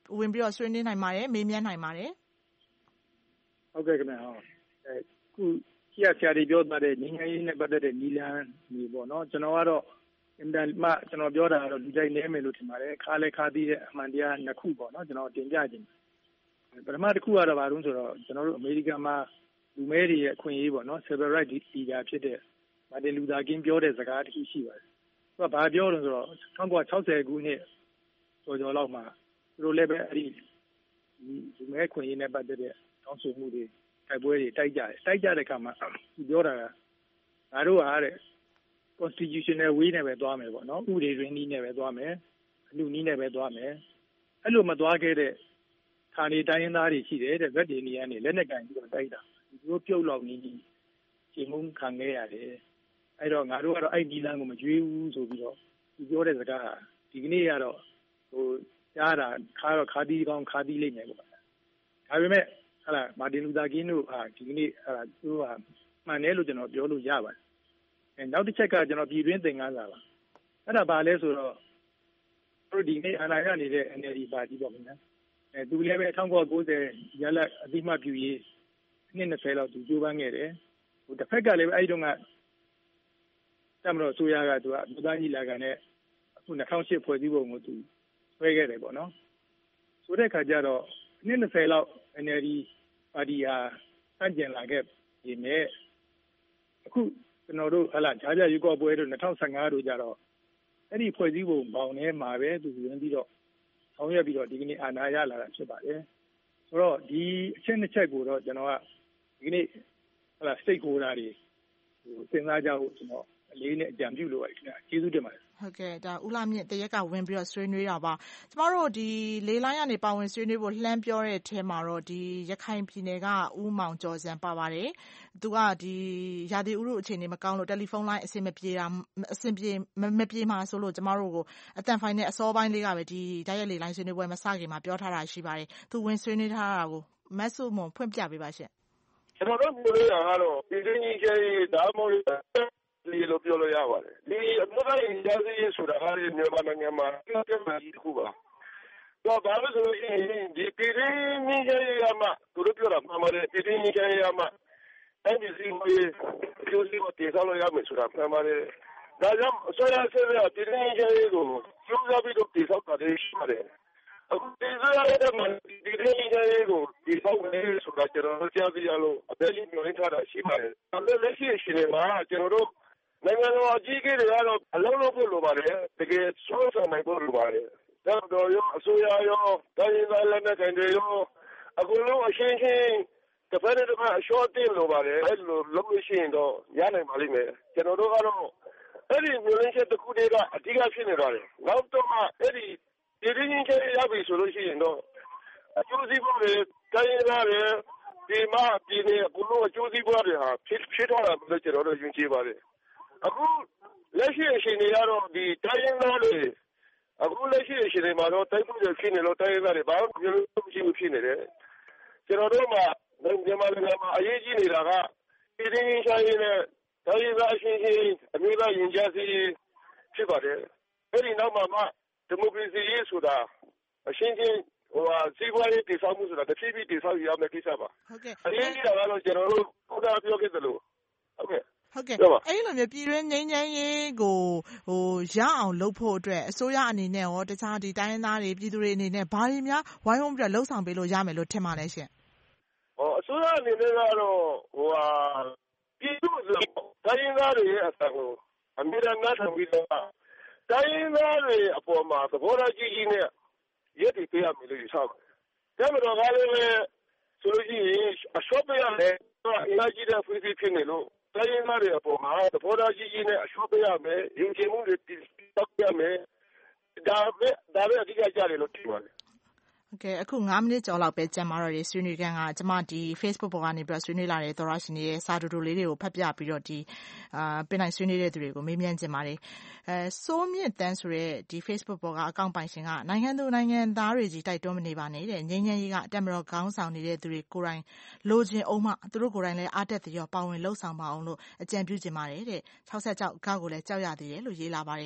Speaker 11: ဝင်ပြီးတော့ဆွေးနွေးနိုင်ပါတယ်မေးမြန်းနိုင်ပါတယ်
Speaker 14: ဟုတ်ကဲ့ခင်ဗျာအဲခုရှိရဆရာတွေပြောသွားတဲ့ငြိမ်းချမ်းရေးနဲ့ပတ်သက်တဲ့နီလန်ကြီးပေါ့နော်ကျွန်တော်ကတော့အင်တန်မှကျွန်တော်ပြောတာကတော့ဒီတိုင်းနေမယ်လို့ထင်ပါတယ်ခါလဲခါသီးတဲ့အမှန်တရားနှစ်ခုပေါ့နော်ကျွန်တော်တင်ပြခြင်းပထမတစ်ခုကတော့ဘာလို့ဆိုတော့ကျွန်တော်တို့အမေရိကန်မှာလူမဲတွေရဲ့အခွင့်အရေးပေါ့နော် civil rights leader ဖြစ်တဲ့မာတင်လူသာကင်းပြောတဲ့စကားတစ်ခုရှိပါတယ်သူကဘာပြောလို့ဆိုတော့၁၉၆၀ခုနှစ်ကျော်ကျော်လောက်မှာသူတို့လည်းပဲအဲ့ဒီလူမဲခွင့်ရေးနဲ့ပတ်သက်တဲ့တောင်းဆိုမှုတွေတိုက်ပွဲတွေတိုက်ကြတယ်တိုက်ကြတဲ့အခါမှာသူပြောတာကငါတို့ဟာတဲ့ constitutional way နဲ့ပဲသွားမယ်ပေါ့နော်ဥပဒေရင်းနည်းနဲ့ပဲသွားမယ်အလူနည်းနဲ့ပဲသွားမယ်အဲ့လိုမသွားခဲ့တဲ့ခါနေတိုင်းရင်းသားတွေရှိတယ်တဲ့ဗက်ဒီနီယန်တွေလက်နဲ့ကင်ပြီးတော့တိုက်တာသူတို့ပြုတ်လောက်နေကြီးချိန်မုန်းခံခဲ့ရတယ်အဲ့တော့ငါတို့ကတော့အဲ့ဒီလမ်းကိုမကြွေးဘူးဆိုပြီးတော့သူပြောတဲ့စကားဒီကနေ့ကတော့ဟိုကြားတာခါတော့ခါတီးကောင်းခါတီးလိမ့်မယ်ပေါ့ဒါပေမဲ့ဟာလာမာတင်လူသာကင်းတို့ဟာဒီကနေ့ဟာသူတို့ဟာမှန်တယ်လို့ကျွန်တော်ပြောလို့ရပါတယ်အဲနောက်တစ်ချက်ကကျွန်တော်ပြည်တွင်းသင်ခန်းစာပါအဲ့ဒါဘာလဲဆိုတော့တို့ဒီနေ့အာဏာရနေတဲ့ N L D ပါတီပေါ့ခင်ဗျာအဲသူလည်းပဲ၁၉၉၀ရလက်အတိမတ်ပြူရေးနှစ်၂၀လောက်သူကြိုးပမ်းခဲ့တယ်ဟိုတစ်ဖက်ကလည်းအဲ့ဒီတော့ကတမတော်ဆိုရကသူကလူသားကြီးလာကန်နဲ့အခု၂၀၀၈ဖွဲ့စည်းပုံကိုသူဆွဲခဲ့တယ်ပေါ့နော်ဆိုတဲ့ခါကျတော့နှစ်၂၀လောက် N L D ပါတီဟာစန့်ကျင်လာခဲ့ပြီနဲ့အခုကျွန်တော်တို့ဟလာဂျားပြရွေးကောက်ပွဲတို့၂၀၁၅တို့ကြတော့အဲ့ဒီဖွဲ့စည်းပုံပေါင်းထဲမှာပဲသူဝင်ပြီးတော့ဆောင်ရွက်ပြီးတော့ဒီကနေ့အာဏာရလာတာဖြစ်ပါတယ်ဆိုတော့ဒီအချက်နှစ်ချက်ကိုတော့ကျွန်တော်ကဒီကနေ့ဟလာ stakeholder တွေဟိုစဉ်းစားကြဖို့ကျွန်တော်အလေးနဲ့အကြံပြုလိုပါတယ်ခင်ဗျာကျေးဇူးတင်ပါတယ်
Speaker 11: ဟုတ်ကဲ့ဒါဦးလာမြင့်တရက်ကဝင်ပြီးတော့ဆွေးနွေးတာပါကျမတို့ဒီလေးလိုင်းကနေပါဝင်ဆွေးနွေးဖို့လှမ်းပြောတဲ့အထဲမှာတော့ဒီရခိုင်ပြည်နယ်ကဦးမောင်ကျော်စံပါပါတယ်သူကဒီရာသီဥတုအခြေအနေမကောင်းလို့တယ်လီဖုန်းလိုင်းအဆင်မပြေတာအဆင်ပြေမပြေမှာဆိုလို့ကျမတို့ကိုအတန်ဖိုင်နဲ့အစောပိုင်းလေးကပဲဒီတိုက်ရိုက်လေးလိုင်းဆွေးနွေးပွဲမစခင်မှာပြောထားတာရှိပါတယ်သူဝင်ဆွေးနွေးထားတာကိုမတ်ဆုမွန်ဖွင့်ပြပေးပါရှင့်
Speaker 16: ကျွန်တော်တို့ပြောရတာကတော့ပြည်တွင်းကြီးကြီးဒါမှမဟုတ်ဒီလိုပြောလို့ရပါတယ်ဒီအမှုတိုင်းကြားစီဆိုတာဟာဒီမြန်မာနိုင်ငံမှာအကျဉ်းမှကြီးတစ်ခုပါတော့ဘာလို့ဆိုရင်ဒီပြည်တွင်းကြီးကြီးကမှသူတို့ပြောတာမှန်ပါတယ်ပြည်တွင်းကြီးကြီးကမှအဲ့ဒီစီမီကျိုးစီကိုတည်ဆောက်လို့ရမယ်ဆိုတာမှန်ပါတယ်ဒါကြောင့်ဆိုရဆဲရပြည်တွင်းကြီးကြီးကိုကျိုးစားပြီးတော့တည်ဆောက်တာရှိပါတယ်အခုဒီဆိုရတဲ့မှာဒီပြည်တွင်းကြီးကြီးကိုတည်ဆောက်မယ်ဆိုတာကျွန်တော်ကြားသိရလို့အသေးလေးမျိုးရထားတာရှိပါတယ်ဒါပေမဲ့လက်ရှိရှိနေမှာကျွန်တော်တို့နိုင်ငံတော်အကြီးအကဲတွေကတော့အလုံးလုံးဖို့လိုပါတယ်တကယ်ဆွမ်းဆောင်နိုင်ဖို့လိုပါတယ်ဒါတော့ရောအစိုးရရောတိုင်းရင်းသားလက်နက်ကိုင်တွေရောအခုလုံးအရှင်းရှင်းတစ်ဖက်တစ်ဖက်အလျှော့တင်လိုပါတယ်အဲ့လိုလုပ်လို့ရှိရင်တော့ရနိုင်ပါလိမ့်မယ်ကျွန်တော်တို့ကတော့အဲ့ဒီမျိုးရင်းချက်တစ်ခုတည်းကအဓိကဖြစ်နေပါတယ်နောက်တော့မှအဲ့ဒီဒီရင်းချက်ရပြီဆိုလို့ရှိရင်တော့အကျိုးစီးပွားတွေတိုင်းရင်းသားတွေဒီမှာဒီနေ့အခုလုံးအကျိုးစီးပွားတွေဟာဖြစ်ဖြစ်သွားတာလို့ကျွန်တော်တို့ယုံကြည်ပါတယ်အခုလက်ရှိအချိန်တွေကတော့ဒီတိုင်းရင်းသားတွေအခုလက်ရှိအချိန်တွေမှာတော့တိုက်ပွဲတွေဖြစ်နေလို့တိုင်းရင်းသားတွေဘာလို့မျိုးမရှိဘူးဖြစ်နေတယ်ကျွန်တော်တို့မှာမြန်မာနိုင်ငံမှာအရေးကြီးနေတာကပြည်တွင်းဆိုင်ရေးနဲ့တိုင်းရင်းသားအချင်းချင်းအမျိုးသားရင်ကြားစေးဖြစ်ပါတယ်အဲ့ဒီနောက်မှာမှဒီမိုကရေစီရေးဆိုတာအချင်းချင်းဟိုဟာစီးပွားရေးတည်ဆောက်မှုဆိုတာတစ်ဖြည်းဖြည်းတည်ဆောက်ရမယ့်ကိစ္စပါ
Speaker 11: ဟုတ်ကဲ့
Speaker 16: အရေးကြီးတာကတော့ကျွန်တော်တို့ဘုရားပြောခဲ့သလိုဟုတ်ကဲ့
Speaker 11: ဟုတ်ကဲ့အဲ့လိုမျိုးပြည်တွင်းငြိမ်းချမ်းရေးကိုဟိုရအောင်လုပ်ဖို့အတွက်အစိုးရအနေနဲ့ရောတခြားဒီတိုင်းရင်းသားတွေပြည်သူတွေအနေနဲ့ဘာတွေများဝိုင်းဝန်းပြီးတော့လှုပ်ဆောင်ပေးလို့ရမယ်လို့ထင်ပါလဲရှင်
Speaker 16: ဟောအစိုးရအနေနဲ့ကတော့ဟိုဟာပြည်သူတွေတိုင်းရင်းသားတွေရဲ့အဆက်ကိုအမြဲတမ်းနားထောင်ပြီးတော့တိုင်းရင်းသားတွေအပေါ်မှာသဘောထားကြီးကြီးနဲ့ရည်တည်ပေးရမယ်လို့ယူဆပါတယ်ဒါမှတော့ကားလည်းဆိုလို့ရှိရင်အရှော့ပေးရတယ်အများကြီးတဲ့ဖွံ့ဖြိုးဖြစ်နေလို့တိုင်းရင်းသားတွေအပေါ်မှာသဘောထားကြီးကြီးနဲ့အရှော့ပေးရမယ်ယဉ်ကျေးမှုတွေတည်ဆောက်ရမယ်ဒါပဲဒါပဲအဓိကကြတယ်လို့ထင်ပါတယ်
Speaker 11: ဟုတ်ကဲ့အခု၅မိနစ်ကျော်လောက်ပဲကြံပါတော့တယ်ဆွေးနွေးခန်းကကျမဒီ Facebook ပေါ်ကနေပြီးတော့ဆွေးနွေးလာတဲ့သောရရှင်တွေရဲ့စာတူတူလေးတွေကိုဖတ်ပြပြီးတော့ဒီအာပင်နိုင်ဆွေးနွေးတဲ့သူတွေကိုမေးမြန်းခြင်းပါတယ်အဲစိုးမြင့်တန်းဆိုတဲ့ဒီ Facebook ပေါ်ကအကောင့်ပိုင်ရှင်ကနိုင်ငံသူနိုင်ငံသားတွေကြီးတိုက်တွန်းမနေပါနဲ့တဲ့ငြိမ်းချမ်းရေးကတက်မတော်ခေါင်းဆောင်နေတဲ့သူတွေကိုယ်တိုင်လိုချင်အောင်မှသူတို့ကိုယ်တိုင်လည်းအားတက်သရောပါဝင်လှုပ်ဆောင်ပါအောင်လို့အကြံပြုခြင်းပါတယ်တဲ့၆၆ဂကိုလည်းကြောက်ရသေးတယ်လို့ရေးလာပါတယ်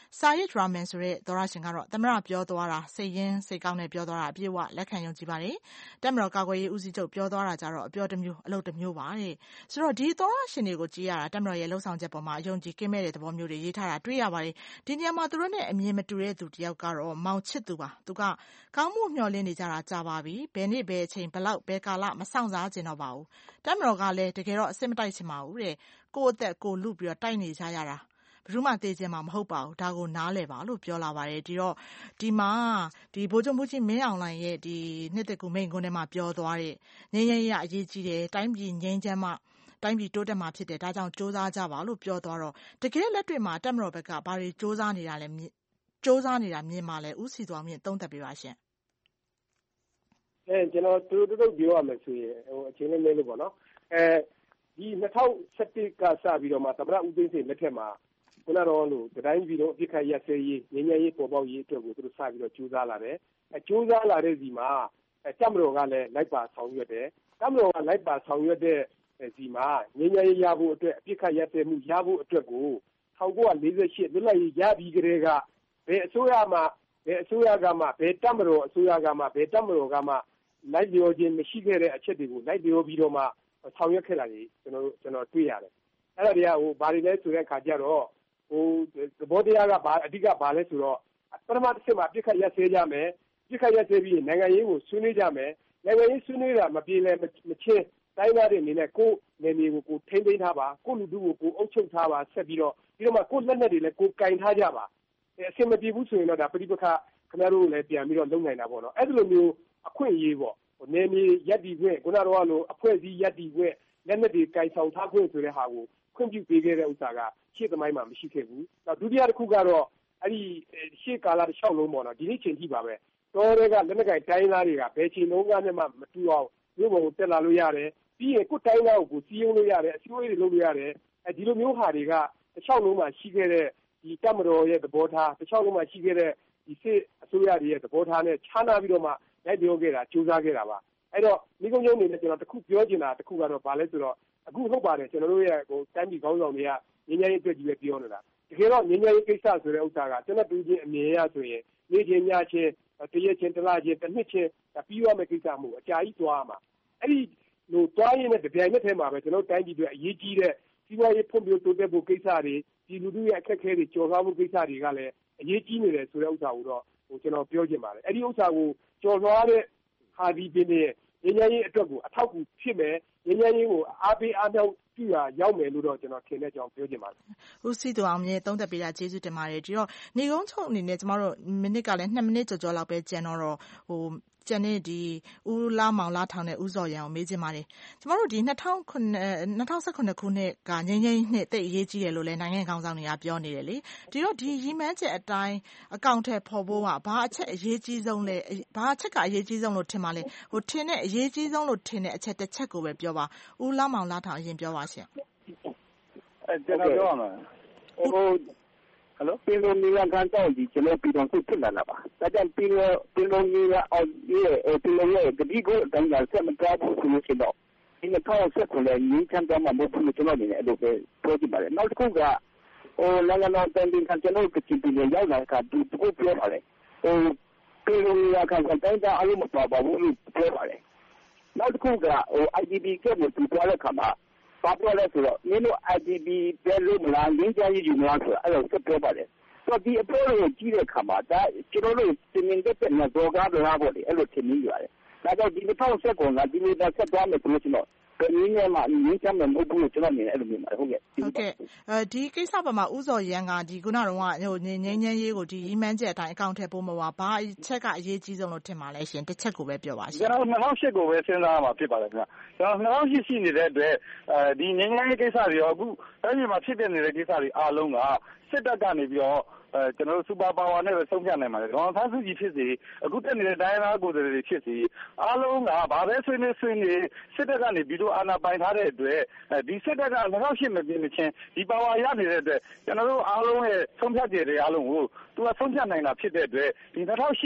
Speaker 11: စာရစ်ရာမန်ဆိုတဲ့သောရရှင်ကတော့သမ္မတပြောသွားတာစိတ်ရင်းစိတ်ကောင်းနဲ့ပြောသွားတာအပြည့်အဝလက်ခံယုံကြည်ပါတယ်။တပ်မတော်ကာကွယ်ရေးဦးစီးချုပ်ပြောသွားတာကြတော့အပြောတစ်မျိုးအလုပ်တစ်မျိုးပါတဲ့။ဆိုတော့ဒီသောရရှင်တွေကိုကြည့်ရတာတပ်မတော်ရဲ့လှုပ်ဆောင်ချက်ပေါ်မှာအယုံကြည်ကင်းမဲ့တဲ့သဘောမျိုးတွေရေးထားတာတွေ့ရပါတယ်။ဒီနေရာမှာသူတို့နဲ့အမြင်မတူတဲ့သူတစ်ယောက်ကတော့မောင်ချစ်သူပါ။သူကကောင်းမှုမျှော်လင့်နေကြတာကြာပါပြီ။ဘယ်နေ့ဘယ်အချိန်ဘယ်လောက်ဘယ်ကာလမဆောင်စားကျင်တော့ပါဘူး။တပ်မတော်ကလည်းတကယ်တော့အစစ်မတိုက်ချင်ပါဘူးတဲ့။ကိုယ့်အသက်ကိုလူပြီးတော့တိုက်နေကြရတာဘယ်သူမှသိချင်မှာမဟုတ်ပါဘူးဒါကိုနားလည်ပါလို့ပြောလာပါတယ်ဒီတော့ဒီမှာဒီဗိုလ်ချုပ်မှုကြီးမင်းအောင်လှိုင်ရဲ့ဒီနှစ်သက်ကူမိန်ခွန်းထဲမှာပြောသွားတဲ့ငြိမ်းချမ်းရေးအရေးကြီးတယ်တိုင်းပြည်ငြိမ်းချမ်းမှတိုင်းပြည်တိုးတက်မှာဖြစ်တယ်ဒါကြောင့်စ조사ကြပါလို့ပြောသွားတော့တကယ်လက်တွေ့မှာတပ်မတော်ဘက်ကဘာတွေစ조사နေတာလဲစ조사နေတာမြင်ပါလဲဦးစီတော်မြင့်သုံးသပ်ပေးပါရှင်
Speaker 14: အဲကျွန်တော်တို့တို့ပြောရမယ်ဆိုရင်ဟိုအချင်းလေးလေးလို့ပေါ့နော်အဲဒီ၂၀၁၁ကစပြီးတော့မှသမ္မတဦးသိန်းစိန်လက်ထက်မှာခုနကတော့လို့တိုင်းပြည်လုံးအပြစ်ခတ်ရစဲရေးငြိမ်းချမ်းရေးပေါ်ပေါက်ရေးအတွက်ကိုသူတို့စပြီးတော့ကြိုးစားလာတယ်အဲကြိုးစားလာတဲ့စီမှာတပ်မတော်ကလည်းလိုက်ပါဆောင်ရွက်တယ်တပ်မတော်ကလိုက်ပါဆောင်ရွက်တဲ့စီမှာငြိမ်းချမ်းရေးရဖို့အတွက်အပြစ်ခတ်ရစဲမှုရဖို့အတွက်ကို၁၉၄၈လွတ်လပ်ရေးရပြီးကတည်းကဘယ်အစိုးရမှဘယ်အစိုးရကမှဘယ်တပ်မတော်အစိုးရကမှဘယ်တပ်မတော်ကမှလိုက်လျောခြင်းမရှိခဲ့တဲ့အချက်တွေကိုလိုက်လျောပြီးတော့မှဆောင်ရွက်ခဲ့တာကြီးကျွန်တော်ကျွန်တော်တွေ့ရတယ်အဲ့ဒါတွေကဟိုဘာတွေလဲဆိုတဲ့အခါကျတော့ဟိုသဘောတရားကဘာအဓိကဘာလဲဆိုတော့ပထမတစ်ချက်မှာပြစ်ခတ်ရက်ဆေးကြမယ်ပြစ်ခတ်ရက်ဆေးပြီးနိုင်ငံရေးကိုဆွေးနွေးကြမယ်နိုင်ငံရေးဆွေးနွေးတာမပြေလည်မချင်းတိုင်းသားတွေအနေနဲ့ကိုယ်နယ်မြေကိုကိုထိန်းသိမ်းထားပါကိုလူထုကိုကိုအုပ်ချုပ်ထားပါဆက်ပြီးတော့ပြီးတော့မှကိုလက်နက်တွေလည်းကိုကင်ထားကြပါအဲအဆင်မပြေဘူးဆိုရင်တော့ဒါပဋိပက္ခခင်ဗျားတို့လည်းပြန်ပြီးတော့လုပ်နိုင်တာပေါ့နော်အဲ့ဒီလိုမျိုးအခွင့်အရေးပေါ့နယ်မြေရက်တီခွင့်ခုနကတော့လို့အဖွဲ့အစည်းရက်တီခွင့်လက်နက်တွေကင်ဆောင်ထားခွင့်ဆိုတဲ့ဟာကိုခွင့်ပြုပေးခဲ့တဲ့ဥစ္စာကရှေ့သမိုင်းမှာမရှိခဲ့ဘူး။နောက်ဒုတိယတစ်ခုကတော့အဲ့ဒီရှေ့ကာလတစ်လျှောက်လုံးပေါ့နော်ဒီနေ့ချိန်ထိပါပဲ။တော်တွေကလက်နက်ကင်တိုင်းသားတွေကဘယ်ချိန်လုံးကနဲ့မှမတူအောင်မြို့ပေါ်ကိုတက်လာလို့ရတယ်။ပြီးရင်ကိုယ်တိုင်းသားကိုကိုစီးရုံးလို့ရတယ်အစည်းအဝေးတွေလုပ်လို့ရတယ်။အဲဒီလိုမျိုးဟာတွေကတစ်လျှောက်လုံးမှာရှိခဲ့တဲ့ဒီတပ်မတော်ရဲ့သဘောထားတစ်လျှောက်လုံးမှာရှိခဲ့တဲ့ဒီစစ်အစိုးရရဲ့သဘောထားနဲ့ခြားနာပြီးတော့မှလိုက်ပြောခဲ့တာကြိုးစားခဲ့တာပါ။အဲ့တော့မိကုံးကျုံနေနဲ့ကျွန်တော်တခုပြောချင်တာတခုကတော့ဘာလဲဆိုတော့အခုဟုတ်ပါတယ်ကျွန်တော်တို့ရဲ့ဟိုတိုင်းပြည်ကောင်းဆောင်တွေကငញ្ញရေးအတွက်ကြီးပဲပြောနေတာတကယ်တော့ငញ្ញရေးကိစ္စဆိုတဲ့ဥစ္စာကကျွန်တော်တူချင်းအမြင်ရဆိုရင်နေချင်းညချင်းတရက်ချင်းတစ်လချင်းတစ်နှစ်ချင်းပြီးရမယ့်ကိစ္စမျိုးအကြာကြီးသွားမှာအဲ့ဒီလိုသွားရင်းနဲ့တပြိုင်နက်တည်းမှာပဲကျွန်တော်တိုင်းပြည်တွေအရေးကြီးတဲ့စီးပွားရေးဖွံ့ဖြိုးတိုးတက်ဖို့ကိစ္စတွေဒီလူထုရဲ့အခက်အခဲတွေကျော်လွှားမှုကိစ္စတွေကလည်းအရေးကြီးနေတယ်ဆိုတဲ့ဥစ္စာကိုတော့ဟိုကျွန်တော်ပြောချင်ပါတယ်အဲ့ဒီဥစ္စာကိုကျော်လွှားတဲ့ဟာဒီပင်ရဲ့ငញ្ញရေးအတွက်ကိုအထောက်အကူဖြစ်မယ်ငញ្ញရေးကိုအားပေးအားမြောက်ပြုရာရောက်မယ်လို့တော့ကျွန်တော်ထင်တဲ့အကြောင်းပြောချင်ပါတယ်
Speaker 11: ။ဦးစီးသူအောင်မြင့်သုံးသပ်ပေးတာကျေးဇူးတင်ပါတယ်။ဒီတော့နေကုန်းချုပ်အနေနဲ့ကျမတို့မိနစ်ကလည်းနှစ်မိနစ်ကျော်ကျော်လောက်ပဲကျန်တော့ဟိုကျန်တဲ့ဒီဦးလာမောင်လာထောင်တဲ့ဦးစော်ရန်ကိုမေးချင်ပါတယ်။ကျမတို့ဒီ၂၀၁၇ခုနှစ်ကငញ្ញရေးနှစ်တိတ်အရေးကြီးတယ်လို့လည်းနိုင်ငံခေါင်းဆောင်တွေကပြောနေတယ်လေ။ဒီတော့ဒီရည်မှန်းချက်အတိုင်းအကောင့်ထဲပေါ်ဖို့ကဘာအချက်အရေးကြီးဆုံးလဲဘာအချက်ကအရေးကြီးဆုံးလို့ထင်ပါလဲ။ဟိုထင်တဲ့အရေးကြီးဆုံးလို့ထင်တဲ့အချက်တစ်ချက်ကိုပဲပြောပါ။ဦးလာမောင်လာထောင်အရင်ပြောပါရှင်
Speaker 12: ။အဲကျွန်တော်ပြောရမှာဟိုဟယ်လိုပြည်လုံးကြီးကတောက်ဒီကျွန်တော်ပြည်တော်စုဖြစ်လာတာပါဒါကြောင့်ပြည်လုံးပြည်လုံးကြီးကအော်ဒီပြည်လုံးရဲ့ဒီကိုအတိုင်းကဆက်မတော်ဘူးဆိုလို့ရှိတော့ဒီနှစ်ထောင်ဆက်ကိုလည်းငင်းချမ်းတော့မှမဟုတ်ဘူးကျွန်တော်အနေနဲ့အဲ့လိုပဲပြောကြည့်ပါလေနောက်တစ်ခုကဟိုလည်းလည်းတော့တင်တင်ကျွန်တော်ကချင်ပြည်ရောက်လာကဒီကိုပြောပါလေဟိုပြည်လုံးကြီးကတိုင်းတာအလို့မတော်ပါဘူးလို့ပြောပါလေနောက်တစ်ခုကဟို I D P ကလည်းသူပြောတဲ့ခါမှာဘာပြောလဲဆိုတော့မင်းတို့ I D P ပဲလို့မလားငင်းချရေးယူမလားဆိုတော့အဲ့လိုဆက်ပြောပါတယ်ဆိုတော့ဒီအပေါ်ကိုကြည့်တဲ့အခါမှာဒါကျွန်တော်တို့တင်မြင့်တဲ့နဲ့ဒေါ်ကားလာပေါ့လေအဲ့လိုထင်နေရတယ်ဒါကြောင့်ဒီ၂၀၁၉ကဒီလိုတော့ဆက်သွားမယ်ဆိုလို့ရှိတော့ဘယ်နည်းနဲ့မှငင်းချမမဟုတ်ဘူးကျွန်တော်မြင်တယ်အဲ့လိုမြင်ပါတယ်ဟုတ်ကဲ့
Speaker 11: ဟုတ်ကဲ့အဲဒီကိစ္စပေါ်မှာဥစော်ရန်ကဒီခုနကတော့ဟိုငင်းငင်းရေးကိုဒီရီမန်းချက်အတိုင်းအကောင့်ထဲပို့မှာပါဘာအချက်ကအရေးကြီးဆုံးလို့ထင်ပါလဲရှင်တစ်ချက်ကိုပဲပြောပါရှင်
Speaker 13: ကျွန်တော်၂၀၀၈ကိုပဲစဉ်းစားမှာဖြစ်ပါတယ်ခင်ဗျကျွန်တော်၂၀၀၈ရှိနေတဲ့အတွက်အဲဒီငင်းငင်းရေးကိစ္စတွေရောအခုတိုင်းပြည်မှာဖြစ်တဲ့နေတဲ့ကိစ္စတွေအားလုံးကစစ်တပ်ကနေပြီးတော့အဲကျွန်တော်တို့စူပါပါဝါနဲ့ပဲဆုံးဖြတ်နိုင်ပါတယ်။ဒေါ်ဆန်းစုကြည်ဖြစ်စီအခုတက်နေတဲ့တိုင်းသားကိုယ်စားလှယ်တွေဖြစ်စီအားလုံးကဘာပဲဆွေးနွေးဆွေးနွေးစစ်တပ်ကနေပြီးတော့အာဏာပိုင်ထားတဲ့အတွက်ဒီစစ်တပ်က၂၀၀၈မပြင်းမချင်းဒီပါဝါရနေတဲ့အတွက်ကျွန်တော်တို့အားလုံးရဲ့ဆုံးဖြတ်ချက်တွေအားလုံးကိုသူကဆုံးဖြတ်နိုင်တာဖြစ်တဲ့အတွက်ဒီ၂၀၀၈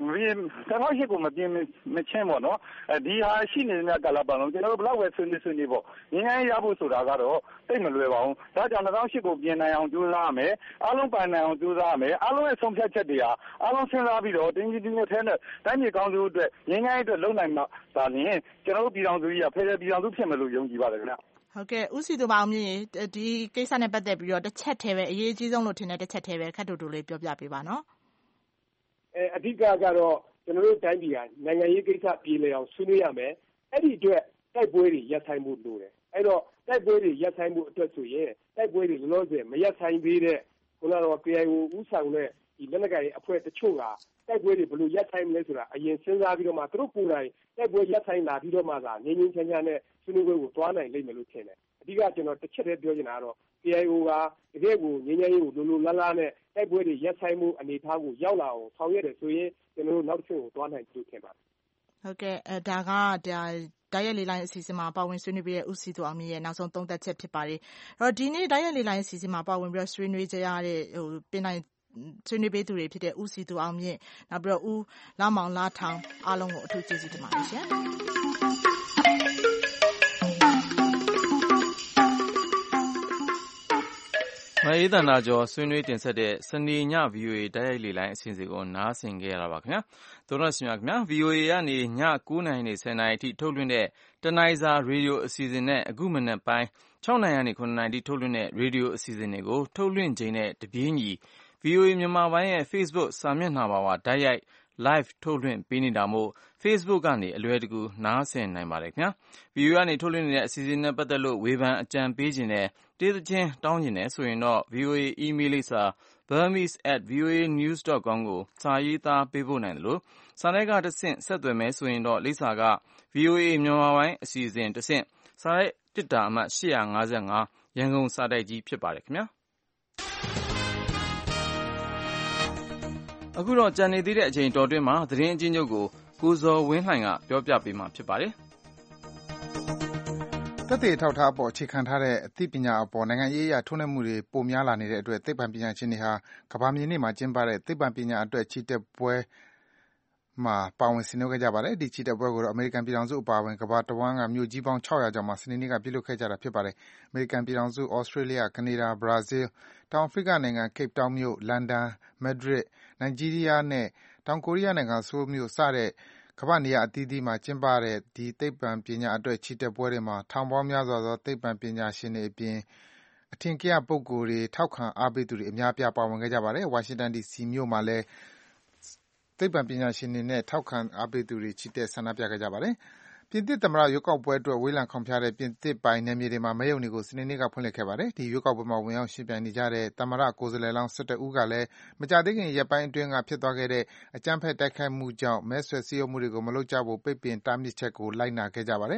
Speaker 13: တထောင်ရှစ်ကိုမပြင်မချင်းပေါ့နော်ဒီဟာရှိနေတဲ့ကာလပတ်လုံးကျွန်တော်တို့ဘလောက်ပဲဆွေးနွေးဆွေးနွေးပေါ့ငင်းငင်းရဖို့ဆိုတာကတော့သိမလွယ်ပါဘူးဒါကြောင့်တထောင်ရှစ်ကိုပြင်နိုင်အောင်ကြိုးစားရမယ်အားလုံးပိုင်နိုင်အောင်ကြိုးစားရမယ်အားလုံးရဲ့ဆုံးဖြတ်ချက်တွေဟာအားလုံးစဉ်းစားပြီးတော့တင်းကြီးတင်းကြီးထဲနဲ့တိုင်းပြည်ကောင်းစုအတွက်ငင်းငင်းအတွက်လုံနိုင်မှာဒါရင်ကျွန်တော်တို့ပြည်တော်စုကြီးကဖယ်ဖယ်ပြည်တော်စုဖြစ်မယ်လို့ယုံကြည်ပါတယ်ခင်ဗျ
Speaker 11: ဟုတ်ကဲ့ဦးစီသူပါအောင်မြင့်ဒီကိစ္စနဲ့ပတ်သက်ပြီးတော့တစ်ချက်တည်းပဲအရေးအကြီးဆုံးလို့ထင်တဲ့တစ်ချက်တည်းပဲခက်တူတူလေးပြောပြပေးပါနော်
Speaker 14: အဲအဓိကကတော့ကျွန်တော်တို့တိုင်းပြည်ကနိုင်ငံရေးကိစ္စပြည်လည်အောင်ဆွေးနွေးရမယ်အဲ့ဒီအတွက်တိုက်ပွဲတွေရပ်ဆိုင်မှုလိုတယ်အဲ့တော့တိုက်ပွဲတွေရပ်ဆိုင်မှုအတွက်ဆိုရင်တိုက်ပွဲတွေလောလောဆယ်မရပ်ဆိုင်သေးတဲ့ခုနကတော့ K I O ဦးဆောင်တဲ့ဒီလက်နက်ကိုင်အဖွဲ့တချို့ကတိုက်ပွဲတွေဘယ်လိုရပ်ဆိုင်မလဲဆိုတာအရင်စဉ်းစားပြီးတော့မှသူတို့ကိုယ်တိုင်တိုက်ပွဲရပ်ဆိုင်လာပြီးတော့မှသာငြိမ်းငြိမ်းချမ်းချမ်းနဲ့ဆွေးနွေးပွဲကိုတွားနိုင်လိမ့်မယ်လို့ထင်တယ်အဓိကကျွန်တော်တစ်ချက်တည်းပြောချင်တာကတော့ K I O ကတကယ်ကိုငြိမ်းချမ်းရေးကိုလိုလိုလားလားနဲ့တိုက်ပွဲတွေရပ်ဆိုင်မှုအနေအထားကိုရောက်လာအောင်ဆောင်ရွက်တယ်ဆိုရင်ကျွန်တော်တို့နောက်တစ်ဆင့်ကိုတွားနိုင်လို့ထင်ပါတယ်
Speaker 11: ဟုတ်ကဲ့အဲဒါကဒါတိုက်ရိုက်လေလိုင်းအစီအစဉ်မှာပါဝင်ဆွေးနွေးပြီးတဲ့ဦးစီသူအောင်မြင့်ရဲ့နောက်ဆုံးသုံးသပ်ချက်ဖြစ်ပါတယ်အဲ့တော့ဒီနေ့တိုက်ရိုက်လေလိုင်းအစီအစဉ်မှာပါဝင်ပြီးတော့ဆွေးနွေးကြရတဲ့ဟိုပြင်နိုင်ဆွေးနွေးပေးသူတွေဖြစ်တဲ့ဦးစီသူအောင်မြင့်နောက်ပြီးတော့ဦးလာမောင်လာထောင်အားလုံးကိုအထူးကျေးဇူးတင်ပါတယ်ရှင်
Speaker 2: မအေးတန်တာကျော်ဆွေးနွေးတင်ဆက်တဲ့စနေည ဗီအိုအေတိုက်ရိုက်လေလိုင်းအစီအစဉ်ကိုနားဆင်ကြရတာပါခင်ဗျာတို့တော့ရှင်ခင်ဗျာ ဗီအိုအေ ကနေည၉နာရီနေ၁၀နာရီအထိထုတ်လွှင့်တဲ့တနိုင်းစာရေဒီယိုအစီအစဉ်နဲ့အခုမနက်ပိုင်း၆နာရီကနေ၇နာရီအထိထုတ်လွှင့်တဲ့ရေဒီယိုအစီအစဉ်တွေကိုထုတ်လွှင့်ချိန်နဲ့တပြေးညီ ဗီအိုအေ မြန်မာပိုင်းရဲ့ Facebook စာမျက်နှာမှာပါတိုက်ရိုက် live ထုတ်လွှင့်ပေးနေတာမို့ Facebook ကနေအလွယ်တကူနားဆင်နိုင်ပါတယ်ခင်ဗျာ ဗီအိုအေ ကနေထုတ်လွှင့်နေတဲ့အစီအစဉ်နဲ့ပတ်သက်လို့ဝေဖန်အကြံပေးခြင်းနဲ့တေးသချင်းတောင်းခြင်းနဲ့ဆိုရင်တော့ ဗီအိုအေ email လိပ်စာ burmese at voa news dot com ကိုစာရေးသားပေးပို့နိုင်တယ်လို့စာထဲကတဆင့်ဆက်သွယ်မယ်ဆိုရင်တော့လိပ်စာက ဗီအိုအေ မြန်မာပိုင်းအစီအစဉ်တဆင့်စာရိုက်တစ်တာအမှတ်၈၅၅ရန်ကုန်စာတိုက်ကြီးဖြစ်ပါတယ်ခင်ဗျာအခုတော့ကြံနေသေးတဲ့အချိန်တော်တွင်းမှာသတင်းအချင်းချုပ်ကိုကိုဇော်ဝင်းလှိုင်ကပြောပြပေးမှာဖြစ်ပါတယ်
Speaker 3: သက်သေထောက်ထားအပေါ်အခြေခံထားတဲ့အသိပညာအပေါ်နိုင်ငံရေးအရထုံးနှံမှုတွေပိုများလာနေတဲ့အတွက်သိပ္ပံပညာရှင်တွေဟာကမ္ဘာမြေနေ့မှာကျင်းပတဲ့သိပ္ပံပညာအတွက်ချီတက်ပွဲမှာပါဝင်ဆင်နွှဲခဲ့ကြပါတယ်ဒီချီတက်ပွဲကိုတော့အမေရိကန်ပြည်ထောင်စုအပါအဝင်ကမ္ဘာတဝန်းကမြို့ကြီးပေါင်း၆၀၀ကျော်မှာစနေနေ့ကပြုလုပ်ခဲ့ကြတာဖြစ်ပါတယ်အမေရိကန်ပြည်ထောင်စုဩစတြေးလျကနေဒါဘရာဇီးတောင်အာဖရိကနိုင်ငံ Cape Town မြို့လန်ဒန်မက်ဒရစ်နိုင်ဂျီးရီးယားနဲ့တောင်ကိုရီးယားနိုင်ငံဆိုးလ်မြို့စတဲ့ကမ္ဘာနေရာအသီးသီးမှာကျင်းပတဲ့ဒီသိပ္ပံပညာအတွက်ချီတက်ပွဲတွေမှာထောင်ပေါင်းများစွာသောသိပ္ပံပညာရှင်တွေအပြင်အထင်ကရပုဂ္ဂိုလ်တွေထောက်ခံအားပေးသူတွေအများအပြားပါဝင်ခဲ့ကြပါတယ်ဝါရှင်တန်ဒီစီမြို့မှာလည်းသိပ္ပံပညာရှင်တွေနဲ့ထောက်ခံအားပေးသူတွေချီတက်ဆန္ဒပြခဲ့ကြပါတယ်ပြင်သစ်သမ္မတရွေးကောက်ပွဲအတွက်ဝေးလံခေါင်ဖျားတဲ့ပြင်သစ်ပိုင်နယ်မြေတွေမှာမဲရုံတွေကိုစနေနေ့ကဖွင့်လှစ်ခဲ့ပါတယ်ဒီရွေးကောက်ပွဲမှာဝင်ရောက်ယှဉ်ပြိုင်နေကြတဲ့သမ္မတကိုယ်စားလှယ်လောင်း၁၁ဦးကလည်းမကြာသေးခင်ရက်ပိုင်းအတွင်းကဖြစ်သွားခဲ့တဲ့အကြမ်းဖက်တိုက်ခိုက်မှုကြောင့်မဲဆွယ်စည်းရုံးမှုတွေကိုမလုပ်ကြဖို့ပိတ်ပင်တားမြစ်ချက်ကိုလိုက်နာခဲ့ကြပါတယ်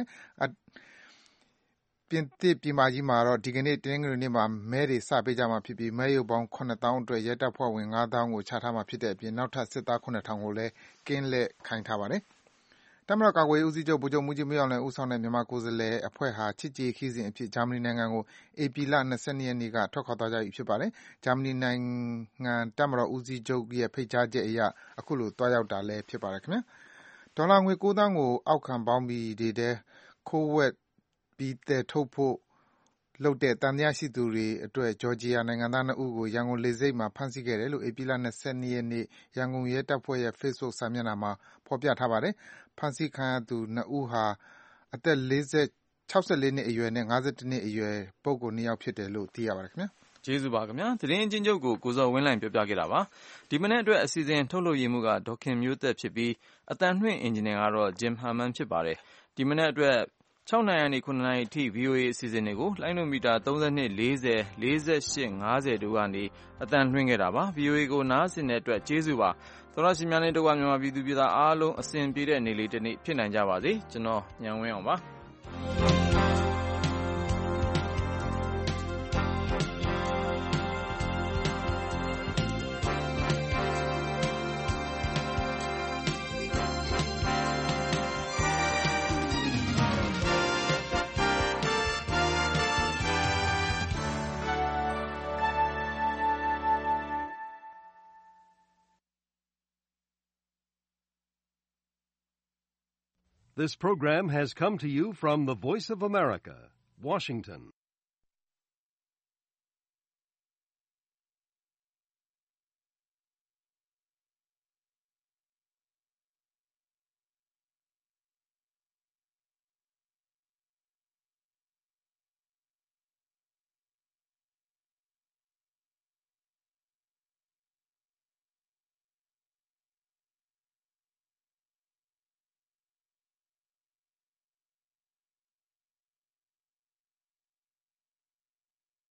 Speaker 3: ပြင်သစ်ပြည်မကြီးမှာတော့ဒီကနေ့တနင်္ဂနွေနေ့မှာမဲတွေစပေးကြမှာဖြစ်ပြီးမဲရုံပေါင်း၇သောင်းအတွက်ရဲတပ်ဖွဲ့ဝင်၅သောင်းကိုချထားမှာဖြစ်တဲ့အပြင်နောက်ထပ်စစ်သား၇ထောင်ကိုလည်းကင်းလှည့်ခိုင်းထားပါတယ်တပ်မတော်ကာကွယ်ရေးဦးစီးချုပ်ဗိုလ်ချုပ်မှူးကြီးမင်းအောင်လှိုင်ဦးဆောင်တဲ့မြန်မာကိုယ်စားလှယ်အဖွဲ့ဟာချစ်ကြည်ရေးခရီးစဉ်အဖြစ်ဂျာမနီနိုင်ငံကိုဧပြီလ၂၂ရက်နေ့ကထွက်ခွာသွားကြပြီဖြစ်ပါတယ်ဂျာမနီနိုင်ငံတပ်မတော်ဦးစီးချုပ်ရဲ့ဖိတ်ကြားချက်အရအခုလိုသွားရောက်တာလည်းဖြစ်ပါတယ်ခင်ဗျာဒေါ်လာငွေ၉သောင်းကိုအောက်ခံပေါင်းဘီတွေထဲခိုးဝှက်ပြီးသယ်ထုတ်ဖို့လုပ်တဲ့သံသယရှိသူတွေအတွက်ဂျော်ဂျီယာနိုင်ငံသားနှစ်ဦးကိုရန်ကုန်လေဆိပ်မှာဖမ်းဆီးခဲ့တယ်လို့ဧပြီလ၂၂ရက်နေ့ရန်ကုန်ရဲတပ်ဖွဲ့ရဲ့ Facebook စာမျက်နှာမှာဖော်ပြထားပါတယ်ဖမ်းဆီးခံရသူနှစ်ဦးဟာအသက်၆၄နှစ်အရွယ်နဲ့၅၁နှစ်အရွယ်ပုဂ္ဂိုလ်နှစ်ယောက်ဖြစ်တယ်လို့သိရပါတယ်ခင်ဗျာ
Speaker 2: ကျေးဇူးပါခင်ဗျာသတင်းအချင်းချုပ်ကိုကိုဇော်ဝင်းလှိုင်ပြောပြခဲ့တာပါဒီမနေ့အတွက်အစီအစဉ်ထုတ်လုပ်ရေးမှုကဒေါခင်မျိုးသက်ဖြစ်ပြီးအတန်လွှင့်အင်ဂျင်နီယာကတော့ Jim Herman ဖြစ်ပါတယ်ဒီမနေ့အတွက်၆နာရီကနေ၇နာရီအထိ ဗီအိုအေ အစီအစဉ်တွေကိုလိုင်းနိုမီတာ၃၂ ၄၀ ၄၈ ၅၀တို့ကနေအတန်လွှင့်ခဲ့တာပါ ဗီအိုအေ ကိုနားဆင်တဲ့အတွက်ကျေးဇူးပါသောရရှိများနဲ့တကွမြန်မာပြည်သူပြည်သားအားလုံးအစဉ်ပြေတဲ့နေ့လေးတစ်နေ့ဖြစ်နိုင်ကြပါစေကျွန်တော်ညံဝင်းအောင်ပါ
Speaker 1: This program has come to you from the Voice of America, Washington.